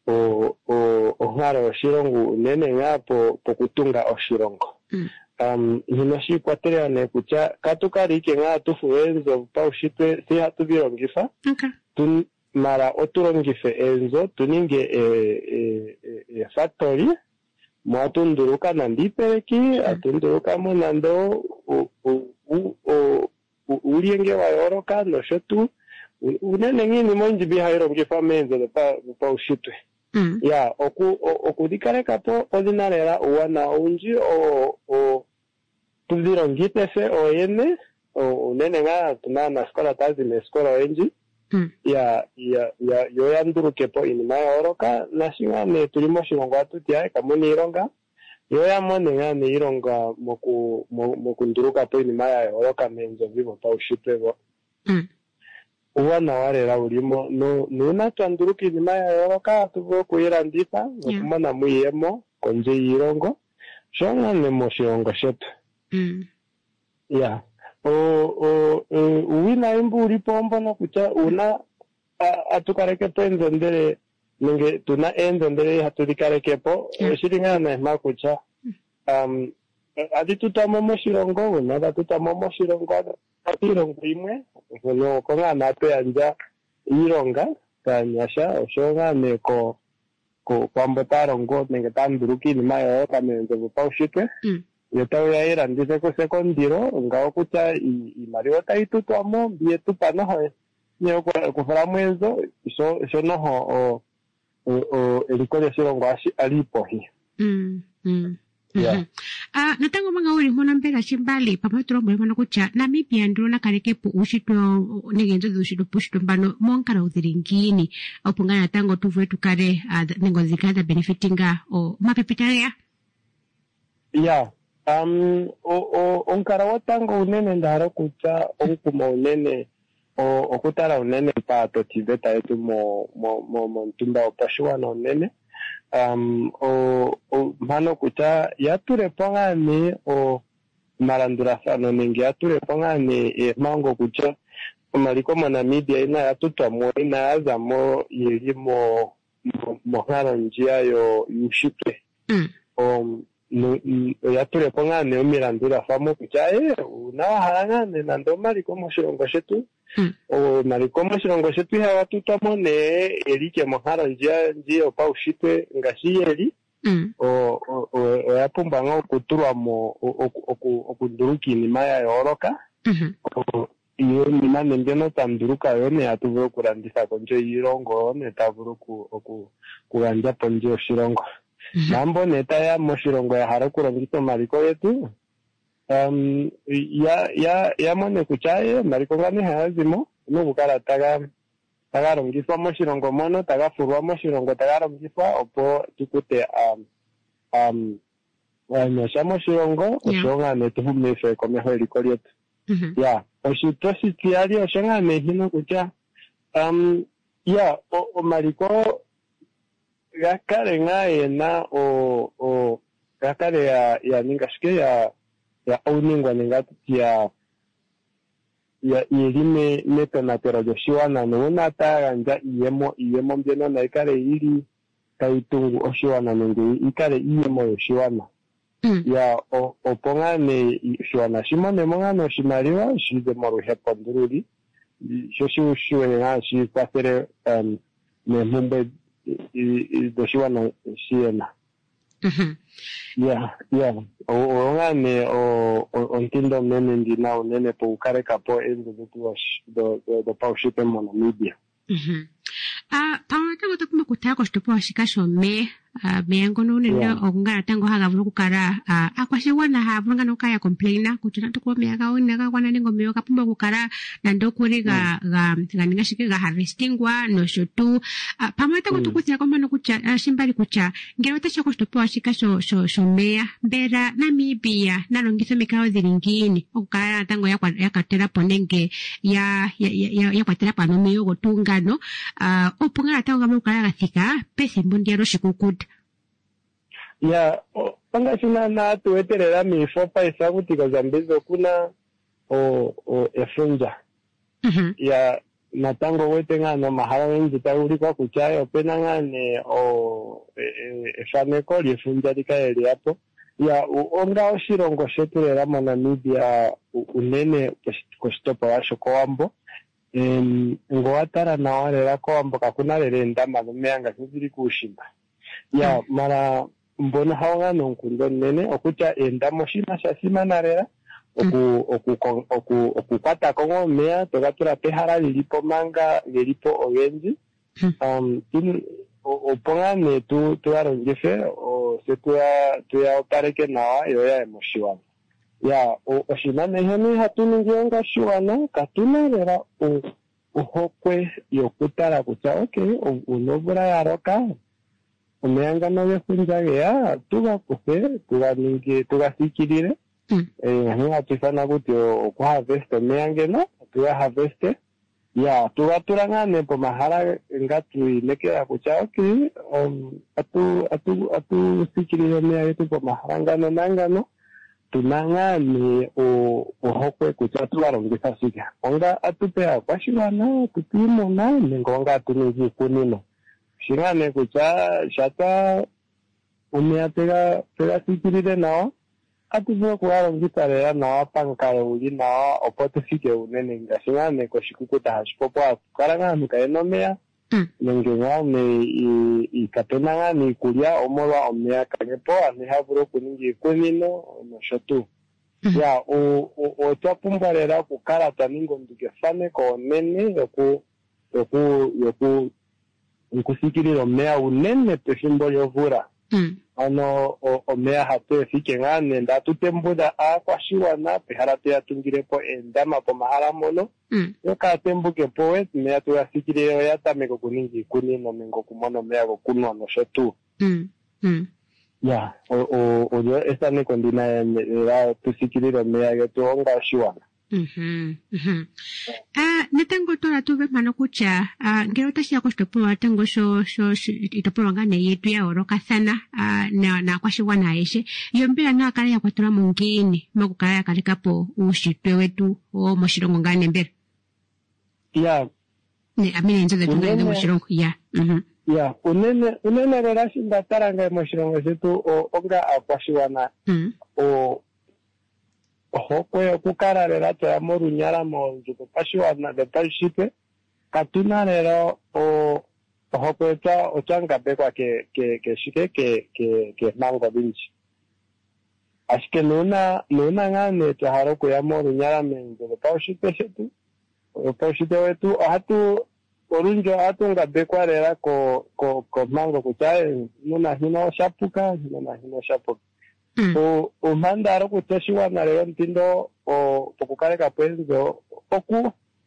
o o onharo oshilongo unene nga po pokutunga oshilongo. Mm. Um hino shikwatelela ne kutya katukali ke nga tufuwe enzo paushitwe si hatu bilongitha. Okay. Tun mara otulongithe enzo tuninge e e e factory mo atunduruka nandipeleki atunduruka mo nando u u u ulienge wa yoroka no shotu unene ngini monji bihayilongitha menzo pa paushitwe. Mm. Ya oku okudikareka po odinarera uwana unji o o tulirongite se o yene o unene nga tunana skola tazi me skola enji. Mm. ya ya ya yo yanduruke po inima yoroka nashinga ne tulimo shilongo atutia kamuni ironga yo yamone nga ne ironga moku mokunduruka po inima yoroka menzo vivo pa ushitwe. Mm. Uwana warera ulimo no nuna twanduruka inima yoroka tuvo kuyirandipa nokumona muyemo konje yirongo shonga ne mo shilongo shetu. Mm. Ya o o uwina imbu ulipombo no kucha una atukareke penzo ndere ninge tuna enzo ndere hatudikareke po shiringa na ma kucha um adi tutamo mo shirongo una da tutamo mo shirongo atirongo imwe no konga na pe anja ironga kanyasha oshonga ne ko ko kwambo tarongo ninge tanduruki ni mayo kamenzo paushitwe. Mm. Yo tawya era ndise ko sekondiro ngao kucha imariwa taitutwamo bietu pano ho nyo ko fara mwezo so so no ho o o elikole shilongo ashi alipo hi. Mm. Mm. Yeah. Ah, natango manga uri mona mbela shimbali pamatro mwe mona kucha Namibia ndona karekepo ushito negenzo ushito pushito mbano monkara uthiringini opunga natango tuwe tukare nengo zikada benefitinga o mapepitaria. Yeah. Um o o onkara watango unene ndaro kucha onkuma unene o okutara unene pa to tibeta yetu mo mo mo, mo ntumba opashwa na unene. Um o o mano kucha yature pongane o marandura sano ningi yature pongane e mango kucha maliko mo Namibia ina yatutwa mo ina azamo yelimo mo haro njia yo yushitwe. Mm. Um no yature pongane o mirandura famo kucha e una harangane nando maliko mo shilongo shetu. Mm. O marikomo shilongo shetu hawa tutamo ne elike mohara njia njia opa ushitwe ngashi yeli. Mm. o o o yapumba ngo kuturwa mo okunduruki ni maya yoroka. Mhm. Iyo ni mane ndeno tanduruka yone atuvo kurandisa konje yirongo ne tavuru ku oku kuranja ponje shilongo. Mambo neta ya mo shilongo ya haro kurangito mariko yetu. Um ya ya ya mone kuchaye mariko ngane hazimo no bukara taga taga rongiswa mo shilongo mono taga furwa mo shilongo taga rongiswa opo tukute um um wa shamo shilongo oshonga ne tuhumefe komeho elikoliet. Mhm. Ya oshito sitiali oshonga ne hino kucha um ya o, o mariko gakare ngaye na o o gakare ya ya ningashike ya ya oningwa ningati ya ya irime neto na pero Joshua no una taganja iyemo iyemo mbeno na ikare iri kaitungu oshiwana nungu ikare iyemo Joshua na. Mm. Ya o oponga ne Joshua shimone monga no shimariwa shize moru hepondururi shoshu shuwe nga shi kwasere um ne mumbe Joshua na shiena. Mhm. Yeah, yeah. O o ngane o o ntindo nene ndina unene po ukare kapo endo do do do paushite mo Namibia. Mhm. Ah, pamata ko kuma kutako stopo shikasho me mengo no nene okungara tango haga vuku kara akwashe wana ha vunga no kaya complaina kutuna tuko me aga ona ga wana ningo me kapumba kukara nando kuri ga ga ninga shike ga harvestingwa no shotu pamata ko tukutia kwa mano kucha shimbali kucha ngero tacha ko stopo shikasho sho sho mea bera Namibia nalongitha mikao ziringini okukara tango ya ya katera ponenge ya ya ya ya kwatera pano meyo gotunga no opunga tango ga kukara gathika pese mbondiaro shikukuta. Ya, panga sina na tuweterera mifopa isabu tiga zambizo kuna o o efunja. Mhm. Ya natango wete ngano mahala wengi taurikwa kuchayo opena ngane o efaneko lyefunja likaeli hapo ya onga oshilongo shetu lela mo Namibia unene koshitopa washo kowambo em ngo watala nawa lela kowambo kakuna lela endama nomeya ngaashi zili kuushimba ya mara mbono hawo ngano nkundo nene okutya endama oshinima sha simana lela oku oku oku okukwata ko omeya togatula pehala lilipo manga gelipo ogendji um opo ngane tu tuyalongife se tuya tuya opaleke nawa yo yaye moshiwana ya oshinano ihe hatu ningi onga oshiwana katuna lela uhokwe yokutala kutya okay unovula yaloka omeya ngano gefundja geya tugakuthe tuganingi tugasikilile eh hatu fana kuti okuharvest omeya ngeno tuya harvest ya tugatula ngane pomahala ngatu inekela kutya okay um atu atu atu sikilile omeya yetu pomahala ngano nangano tunangane uhokwe kutya tugalongitha shika onga atupe akwashigwana tutimuna nengonga tuningi ikunino shingane kutya shata omeya tega tega sikilile nawa atuvule kugalongitha lela nawa pamukalo uli nawa opo tufike unene ngaashi ngane koshikukuta hashi popwa kukala ngane kayena omeya nenge ngane ikapena ngane iikulya omolwa omeya kagepo aantu ihaya vulu okuninga iikunino nosho tuu ya otwapumbwa lela okukala twaninga ondungefaneko onene yoku yoku yoku okusikilila omeya unene pethimbo lyomvula ano omeya hatu efike ngane nda tutembudha aakwashigwana pehala tuya tungilepo endama pomahala mono yo kaatembuke po we omeya tugasikilile yo yatameke okuninga iikunino nenge okumona omeya gokunwa nosho tuu ya olyo ethaneko ndina lela tusikilile omeya getu onga oshiwana. Mhm. Mhm. Ah, natango tola tuve mano kutya ah ngero tashiya koshitopolwa tango sho sho itopolwa ngane yetu ya orokathana ah na na kwashigwana ayeshe yombela na kale ya kwatula mungini makukala ya kalikapo ushitwe wetu o moshilongo ngane mbere. Ya. Ne amene nzoze tungane moshilongo ya. Mhm. Ya, unene unene lela shinda taranga moshilongo shetu onga akwashigwana. Mhm. O ohokwe okukala lela toya molunyala moonzuko pashiwana dhopaushitwe katuna lela ohokwe otwangambekwa keshike kemango odhindji ashike nuuna nuuna ngane twahala okuya molunyala meenzo dhopaushitwe shetu opaushitwe wetu ohatu olundji ohatu ngambekwa lela komango kutya nuna hino oshapuka nuna hino oshapuka umandaro kutya oshigwana lero ntindo okukaleka po enzo oku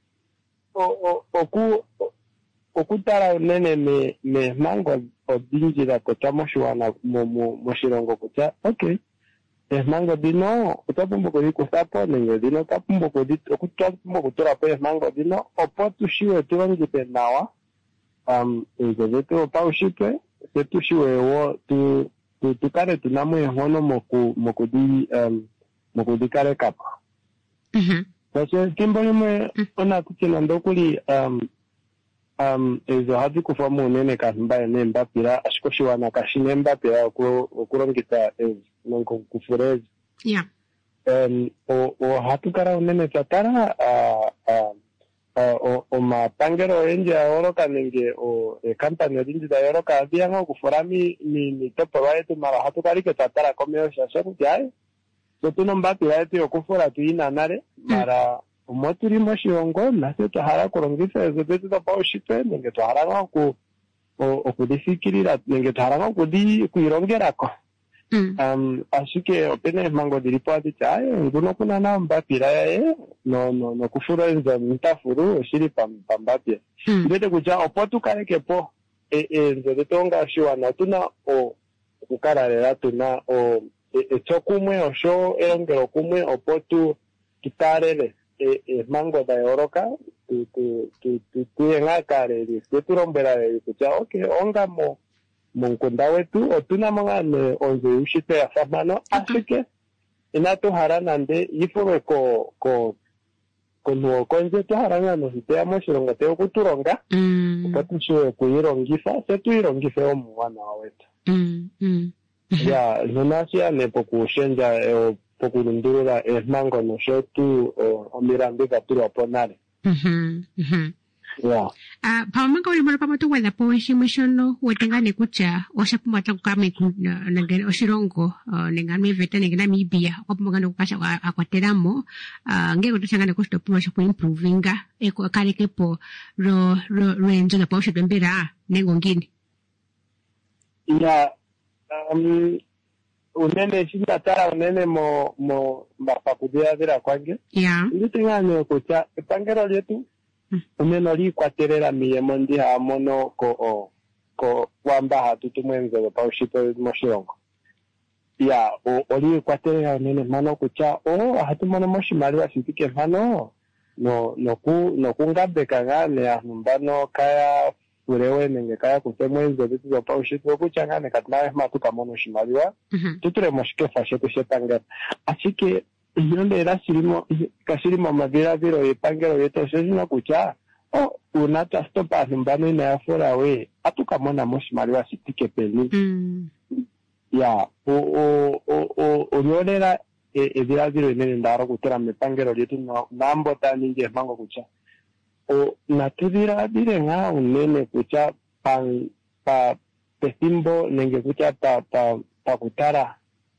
oku okutala unene meemango odhindji dhatotwa moshigwana moshilongo kutya okay eemango dhino otwapumbwa okudhikuthapo nenge dhino otwapumbwa okutulapo eemango dhino opo tushiwe tulongithe nawa enzo dhetu dhopaushitwe se tushiwe wo tu tukale tunamo ehono moku mokudi um mokudhikalekapo mhm sasa kimbo limwe ona kuchina ndokuli um um ezo hadi kufa munene kamba nembapira ashikoshiwana kashine mbapira okulongitha nonko kufurezi yeah um o hatukara unene tatara a o omapangelo oyenji ayoloka nenge o ekampani odhindji dhayoloka adhiyanga okufura mitopolwa yetu mala hatukalike twatala komeho shasha kuti ayi so tuna ombapila yetu yokufura tuyina nale mala omo tuli moshilongo nase twahala okulongitha ezo dhetu dhopaushitwe nenge twahala nga okudhisikilila nenge twahala nga okudhiilongelako um ashike opena emango dhilipo adhiti ayi nguno kuna na ombapila yaye no no nokufura enzo mtafuru oshili pambapila ndete kutya opo tukalekepo enzo dhetu onga oshiwana tuna okukala lela tuna etsokumwe osho elongelo kumwe opo tu tutaalele emango dhayoloka tuye nga kaleli tulombwela leli kutya okay onga mo mukunda wetu otuna mo ngane onzo yushitwe ya famano ashike inatuhala nande yifurwe ko ko kunhu konje twaharanga no hiteamo shirongo teo kuturonga Mm. patushuwe kuirongisa setuirongise omwana wetu Mm. Mm. ya lunasiya ne pokushenja eh, pokulundurura emango no shetu omirambi gaturwa ponare Mhm. Mhm. ya Ah, pamanga uli mara pamato wala po shimo shono wetengane kucha oshapuma takukame ku nangene oshirongo nengame veta nengena mibia opumanga kukasha akwateramo ngeko tushangane kusto puma shapo improvinga eko kalekepo ro ro renzo na posho bembera nengongini ya um, unene shinatara unene mo mo mapakudia vira kwange ya nditingane kucha epangero lyetu uneno likwaterera miyemo ndi hamono ko o, ko wamba hatutu mwenze pa ushipo moshilongo ya o oli kwaterera unene mano kucha o hatumono moshimaliwa sitike mano no no ku no kungabeka ngane ahumbano kaya urewe nenge kaya kusemwenze vitu vya pa ushipo kucha ngane katnawe matuka mono shimaliwa tuture moshike fashetu shepangera achike yonde era sirimo kasirimo mavira viro epangero yeto sezina kucha o unata stopa himbano ina yafora we atukamona moshimaliwa sitike peli mm. ya o o o o olorera evira viro inene ndaro kutera mepangero yetu no nambo tani nje mango kucha o natuvira vire nga unene kucha pan pa pesimbo nenge kucha pa pa pa kutara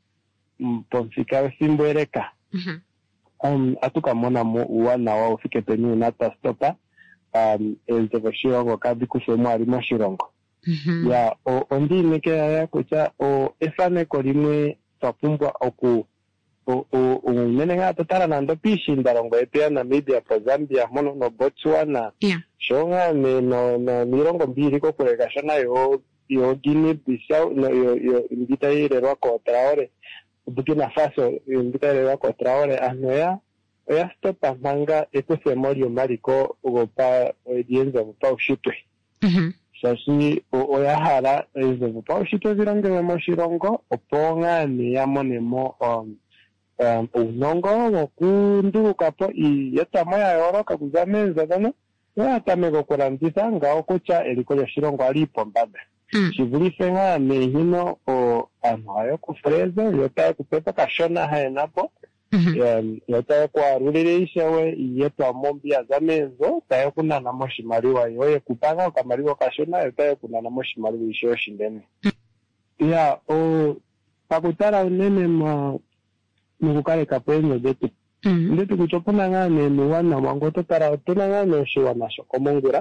mpomfika simbo ereka Mhm. um atukamona mo uwana wa ufike peni unata stopa um ezo shirongo kabi kusemo ali mo shirongo Mhm. ya o ondi neke ya kucha o efane kolimwe tapumbwa oku o o unenenga tatara nando pishi ndarongo epia na Namibia po Zambia mono no Botswana Yeah. shonga ne no no mirongo mbiri ko kureka shana yo yo Guinea Bissau no yo yo invita ile roko Traore Burkina Faso invita ile roko Traore anoya ya stopa manga ekose morio mariko ugopa odienza upa ushitwe Mhm. sasi oyahara ezo upa ushitwe zirange mo shirongo oponga ni yamonemo um um unongo wokunduka po iyetama ya yoroka kuzamenza dano ya tamego kurandisa ngao kucha eliko ya shirongo alipo mbabe Mm. shivulifenga mehino o amayo kufreza yota kupepa kashona haenapo Mhm. um yota kwa rulireisha we yeto amombia zamenzo tayo kuna na moshimaliwa yoye kupanga kamaliwa kashona yota kuna na moshimaliwa isho shindene ya o pakutara unene ma mukukale kapenyo betu Mhm. ndetu kuchopona ngane ni wana wango totara tuna ngane shiwana shokomongura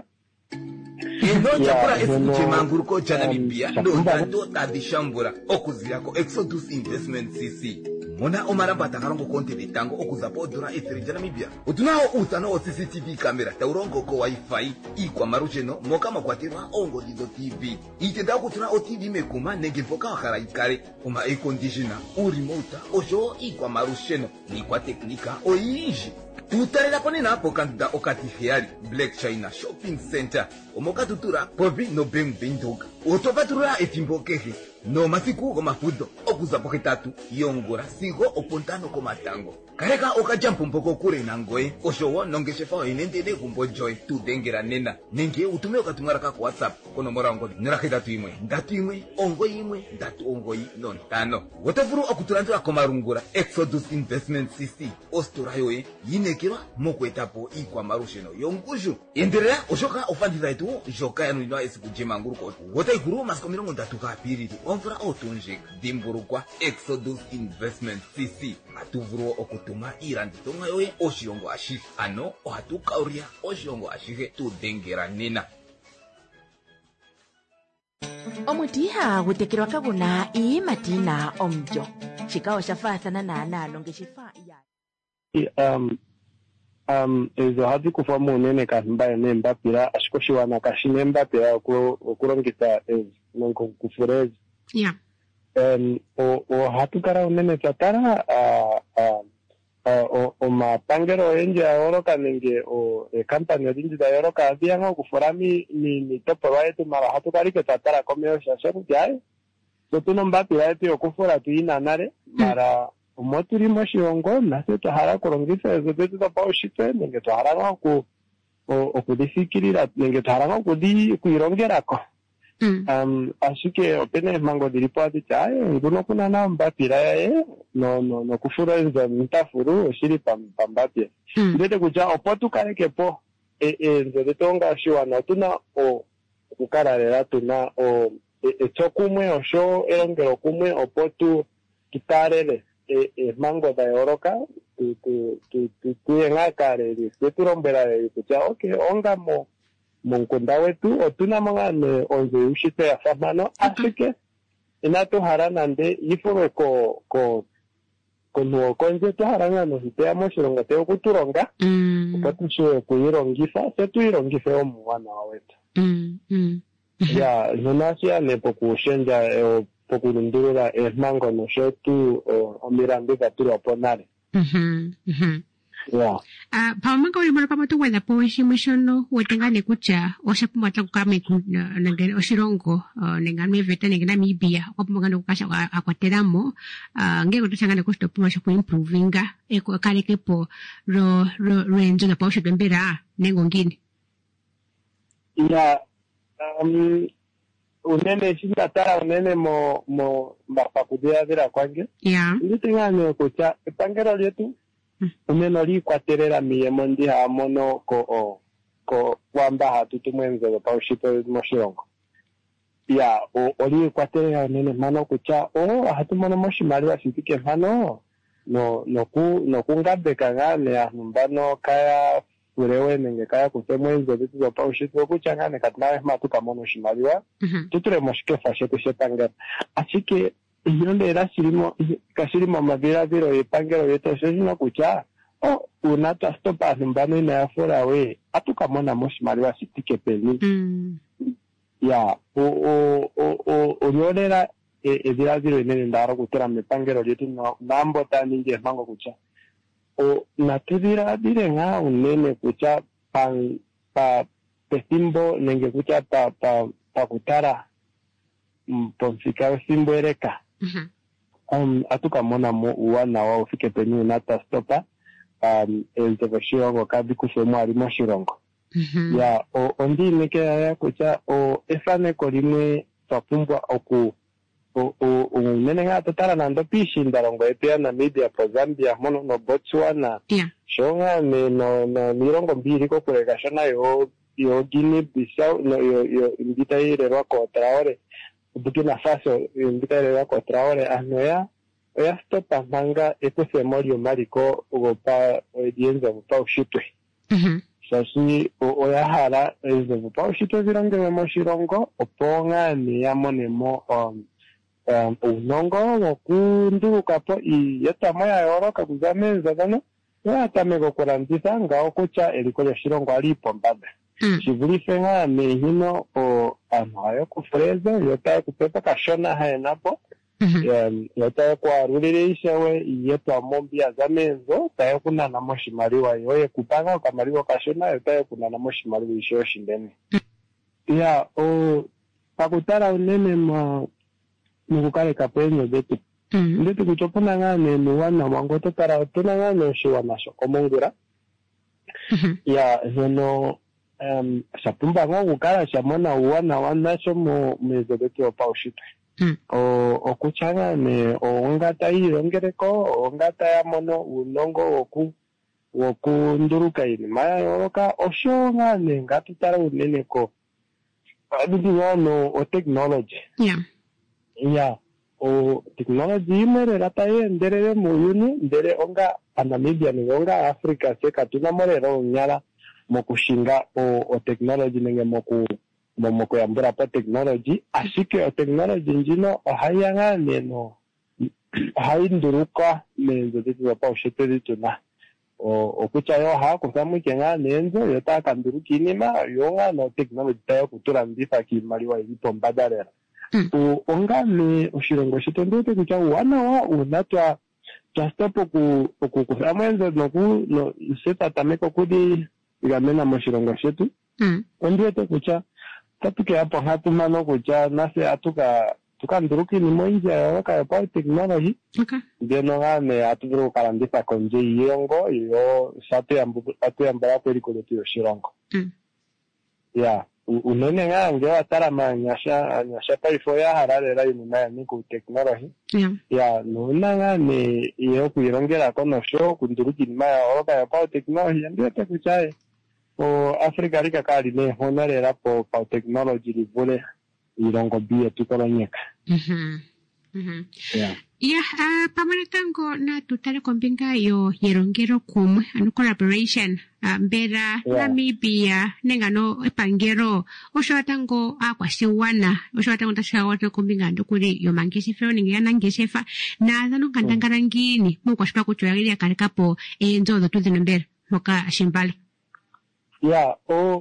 ino Ya, chakula nono, efu chemanguru cha Namibia um, ndo chakula. ndando tadishambura okuzirako Exodus Investment C C mona omaramba takarongo konte betango okuzapo odura eferija Namibia utunao utano o C C T V camera taurongo ko wifi ikwa marucheno moka makwatirwa ongo dizo T V itenda kutuna o T V mekuma nenge foka wakara ikare uma air conditioner u remote ojo ikwa marucheno ni kwa teknika oinji tutarela pone na hapo kandida okati hiari Black China Shopping Center omoka tutura povi no beng bindoga otopatura etimbokehe no masiku ko mafudo okuza poketatu yongora sigo opontano ko matango kareka okajampo mpoko kure na ngoe oshowo nongeshefa inendele kumbo joy tudengera nena nenge utume okatumara ka WhatsApp kono morango nirakita tuimwe ndatu imwe ongo imwe ndatu ongo i non tano wotavuru okuturandura komarungura Exodus Investment C C ostora yoye yinekirwa mokwetapo ikwa marusheno yongushu endelea oshoka ofandira itu joka yanu ino esikujema nguru ko wotaikuru masiko mirongo ndatu ka piriri omvura otunje dimburukwa Exodus Investment C C atuvuru okutuma iranditonga yoye oshiongo ashi ano ohatukauria oshiongo ashihe tudengera nena omutiha gutekerwa kaguna iimatina omjo shikawo shafathana naanalo ngeshifa ya um um ezo hadi kufa munene kahimbaye nembapira ashikoshiwana kashine mbapira okurongisa nonko kufurezi Yeah. um o o hatukara unene tatara a a o o mapangero enje ahoroka nenge o e company odinji da yoroka abianga kufurami ni ni topo waetu mara hatukari ke tatara komeo shasharu jai so tuno mbapira epi okufura tuina nare mara omoturi moshilongo nase twahala okulongitha ezo dhetu dhopaushitwe nenge twahala nga oku okudhifikirira nenge twahala nga okudhiilongelako. Um, ashike opena eempango dhilipo hadhiti aye nguno kuna na ombapila yaye no no nokufula enzo mtafuru oshili pambapila. Ndete kutya opo tukalekepo enzo dhetu ngaashi wano tuna okukala lela tuna etso kumwe osho elongelo kumwe opo tu tutaalele eempango dha yooloka tuye nga kaaleli tse tulombwela leli kutya okay onga mo mukunda wetu otuna mo nga ne onzo yuushitwe yafa mpano ashike inatuhala nande yifulwe ko ko komuntu wokondje twahala nga nohiteya moshilongo teya okutulonga opo tushiwe okuyilongitha tse tuyilongithe wo muuwanawa wetu. Ya nonashiya ne pokushendja pokulundulula eempango nosho tu omilandu dha tulwapo nale. Yeah. Ah, pamanga uli mwana pamatu wenda po shimwe shono wetengane kutya oshapumbwa takukame nangene oshilongo nenga meveta nenga Namibia kwapumbwa ndo kukasha akwatelamo ngeko tushangane kushitopulwa shoku improvinga eko kalekepo ro ro renzo na pausha bembera nengo ngine. Yeah. Um, unene chinatara unene mo mo mbapakudia vira kwange. Yeah. Nditengane kutya epangelo lyetu uneno likwatelela miyemo ndi haa mono ko o ko kwamba hatutu mwenzo dhopaushitwe moshilongo. Ya olikwatelela unene mano kutya o hatu mono moshimaliwa shithike mpano no noku nokungambeka nga ne aantu mbano kaya fulewe nenge kaya kuthe mwenzo dhetu dhopaushitwe kutya nga ne katinawe mpa tukamono oshimaliwa tutule moshikefa shetu shepangelo. Ashike Nyondera shirimo kashirimo madhiladhilo yepangelo yetu osho shino kutya o una twastopa aantu mbano inayafula we atukamona moshimaliwa shithike peni. Ya olyolela edhiladhilo enene ndahala okutula mepangelo lyetu nambo taya ningi eempango kutya natudhiladhile nga unene kutya pethimbo nenge kutya pakutala pomuthika wethimbo eleka. Um, atukamona mo uuwanawa ufike peni una twastopa um, enzo dhoshilongo kadhikuthwemo ali moshilongo. Ya ondiinekela ya kutya ethaneko limwe twapumbwa oku unene nga totala nando piishindalongo yetu ya Namibia po Zambia mono no Botswana sho nga niilongo mbili kokule kashona yo yo Guinea Bissau no yo yo mbita yilelwa ko Traore Burkina Faso mbita yilelwa ko Traore ano ya oya stopa mpanga ekuthemo lyomaliko gopa edienzo dhopaushitwe. Shashi oya hala enzo dhopaushitwe zilongelwe moshilongo opo nga ne ya monemo uunongo wokundulukapo iiyetamo ya yooloka kuza meenzo dhono ya tameka okulanditha ngawo kutya eliko lyoshilongo ali pombanda. Shivulithe nga nehino aantu hayo kufrezo yo taye kupepa kashona hayenapo yo taye kualulile ishewe iiyetamo mbiya za meenzo taye kunana moshimaliwa yo yekupanga okamaliwa kashona yo taye kunana moshimaliwa ishewe oshindene. Ya pakutala unene mo mukukalekapo enzo dhetu ndeti kutya opuna nga ne nuuwanawa ngo totala otuna nga ne oshiwana shokomongula ya zono um, shapumbwa nga okukala shamona uuwanawa nasho mezo dhetu dhopaushitwe. Okutya nga ne onga tayiilongeleko onga taya mono uunongo woku wokunduluka iinima ya yooloka osho nga ne nga tutala unene ko adidi nga no otechnology. Yeah. Ya o technology yimwe lela tayi endelele muuyuni ndele onga aNamibia nenge onga Africa tse katunamo lela oonyala mokushinga o technology nenge moku mokuyambulapo technology ashike o technology ndjino ohayi ya nga neno ohayi nduluka meenzo dhetu dhopaushitwe dhituna okutya yo ohaya kuthamo ike nga neenzo yo taya kanduluka iinima yo nga no technology tayi okutulanditha kiimaliwa yili pombanda lela. Onga ne oshilongo shetu ndiwete kutya uuwanawa uuna twa twastopa okukuthamo enzo noku se twatameka okudhigamena moshilongo shetu ondiwete kutya tatukeyapo nkatumano kutya nase atuka tukanduruki ni moinja yoyoka ya power technology. Okay. Ndeno ngane atuvuru karandisa konje yongo iyo satu ya atu ya mbara kweli koletu shirongo. Mm. Ya, unene ngange watara manyasha nyasha paifo ya harare la yunaya niku technology. Yeah. Ya, nuna ngane iyo kuirongera kono show kunduruki ni maya yoyoka ya power technology ndio tekuchae. O Afrika rika kali ne honarera po power technology livole irongo bia tukolonyeka. Mhm. Mhm. Yeah. Yeah, uh, pamoja tango na tutale kombinga yo yerongero kumwe anu collaboration uh, mbera Yeah. Namibia nengano epangero osho tango akwa siwana osho tango tashawa to kombinga ndukuri yo mangesefero ningia nangesefa na zanu kandangara ngini mu kwa shipa kuchoyagira karikapo enzo do tudino mbera moka shimbala. Yeah, o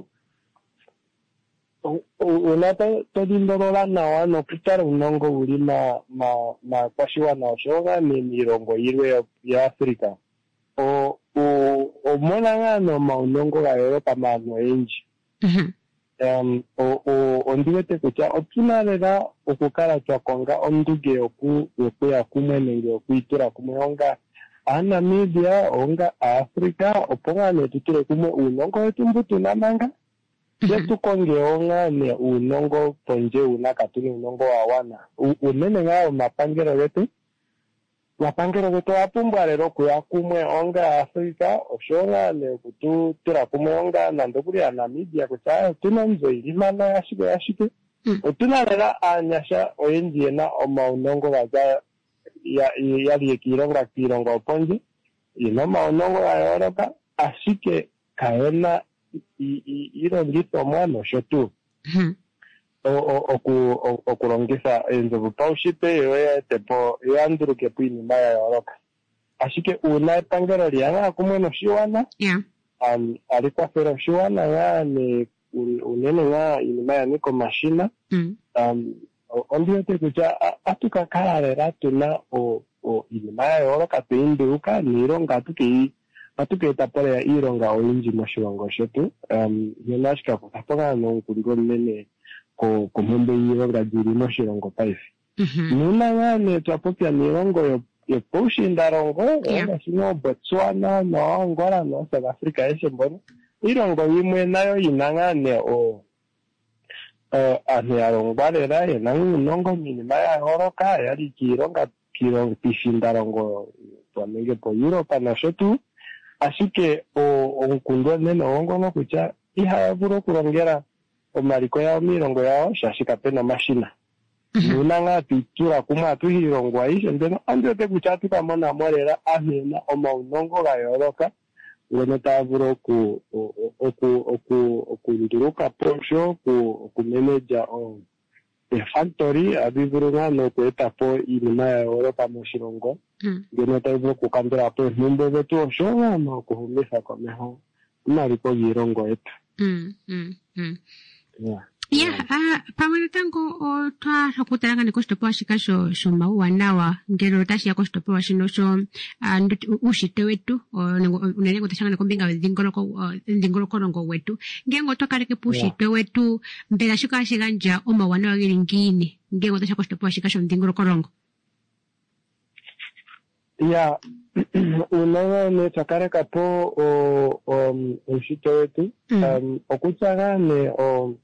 unata todindorola na wano kutara unongo uli ma ma ma kwashiwa na oshoga ni mirongo irwe ya Afrika. O o o mona ngano ma unongo ga Europa ma no enji. Mhm. Um o o ondiwete kucha otunarera okukara twakonga onduge oku oku ya kumwe nenge okuitura kumwe onga ana media onga Afrika oponga ne tuture kumwe unongo wetu mbutu namanga. Yetu konge onga ne unongo ponje una katuni unongo awana. Unene ngao mapangero wetu. Mapangero wetu apumbwa lero kuya kumwe onga Afrika. Oshonga ne kutu tura kumwe onga nandokuri ya Namibia kuchaya. Tuna mzo ilimana yashike yashike. Otuna lela anyasha oyenji ena oma unongo waza ya yali kironga kirongo ponje. Inoma unongo wa Europa. Ashike kaena irongisa omwana oshotu okulongisa enzovu paushipe yoyetepo yanduruke po iinima ya yooloka ashike uuna epangelo lyanga kumwe noshiwana um, alikwathela oshiwana nga ne unene nga iinima yanika omashina um, ondiwete kutya atukakala lela tuna iinima ya yooloka tweyinduruka niilonga atukeyi atukeeta pole ya iilonga oyindji moshilongo shetu um yena ashika kutaponga nonkulilo nene ko komhembe iilonga jiri moshilongo paife nuna ngane twapopya niilongo yo yopuushindarongo onga sino Botswana no Angola no South Africa eshe mbono iilongo yimwe nayo yina ngane o uh, aantu yalongwa lela yena uunongo miinima ya yooloka yali kiilonga kiilongo pishindarongo twanenge po Europa nosho tuu ashike omukundo nene ongono kutya ihaya vulu okulongela omaliko yawo miilongo yawo shaashi kapena omashina. Nuuna ngaa tuitula kumwe atuhiilongo aishe ndeno andiwete kutya atukamonamo lela aantu yena omaunongo ga yooloka ngono taya vulu oku oku oku okunduluka posho okumeneja efactory adhi vulu ngaa nokweetapo iinima ya yooloka moshilongo ngeno tayi vulu okukandulapo oompumbwe dhetu oshowo nokuhumitha komeho omaliko giilongo yetu. Yeah, uh, pamwe tango otwa hakutalanga ni kostopo ashika sho sho mauwanawa ngero tashi ya kostopo shino sho uh, ushite wetu unene kutashanga ni kombinga dhingoloko dhingoloko longo wetu ngengo tokaleke pushite wetu mbela shika ashiganja omauwanawa gili ngini ngengo tasha kostopo ashika sho dhingoloko longo. Yeah, unene takaleka po um ushite wetu um okutsanga ne um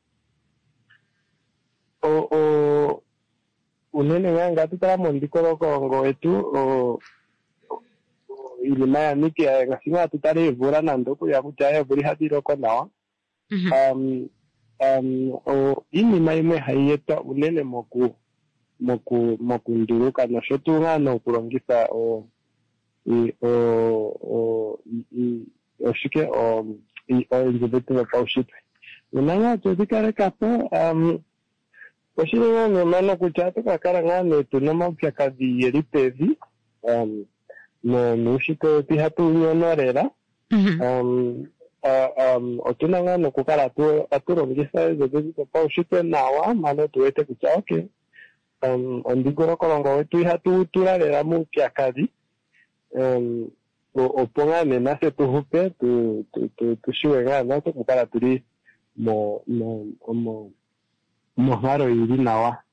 o o unene nganga tutara mondikolokongo wetu o iinima ya miti ya ngasinga tutare evula nando kuya kutya evuli hadiroko nawa um um o iinima imwe haiyeta unene moku moku mokunduruka nosho tuu ngano okulongitha o o o oshike o oenzovetu vopaushitwe unanga todikalekapo um oshilongo nomano kutya tukakala ngaa netuna omaupyakadhi yeli pevi um no nuushitwe wetu ihatu unyono lela um um otuna ngaa nokukala atulongitha ezovetu vopaushitwe nawa mano tuwete kutya okay um ondingolokolongo wetu ihatu tula lela muupyakadhi um opo ngaa nena se tuhupe tushiwe ngaa naso kukala tuli mo mo mo mohalo yili nawa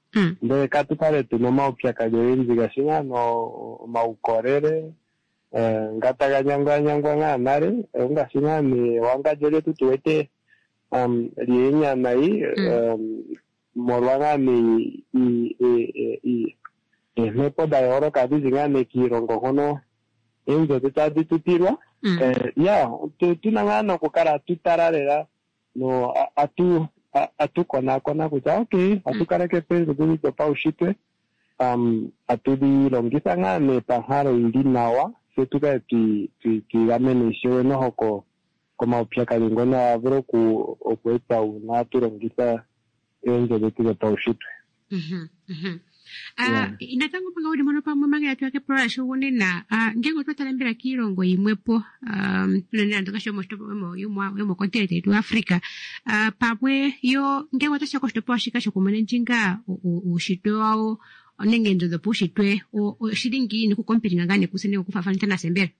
Mm. Nde katukale tuno maupyakali nziga singa no maukorere eh ngata nyangwa nyangwa nganare unga singa ni wanga jele tutuete um lienya nai um morwanga ni i i i e mepo da oro kadi zinga ne kirongo hono enzo tutadi tutirwa eh ya tu tunangana kukara tutararera no atu atu kona kona kuja okay atu kara ke penzo kuni to paushitwe um atu di longisa ngane paharo indinawa setuka ti ti ti amene showe no hoko koma upyaka ngona bro ku okweta una tu longisa enzo de tu paushitwe. Mhm mhm. Ah, inatango panga udi mono pa mama ya tuake pro shugune na ah ngengo twatalembera kirongo imwepo um lene ndaka shomo stopo mo yumo yumo continent tu Africa ah pabwe yo ngengo tasha ko stopo ashika shokumene njinga ushitwe wao onenge ndo do pushitwe o shilingi ni ku compete ngane kusene kufafanita na sembera.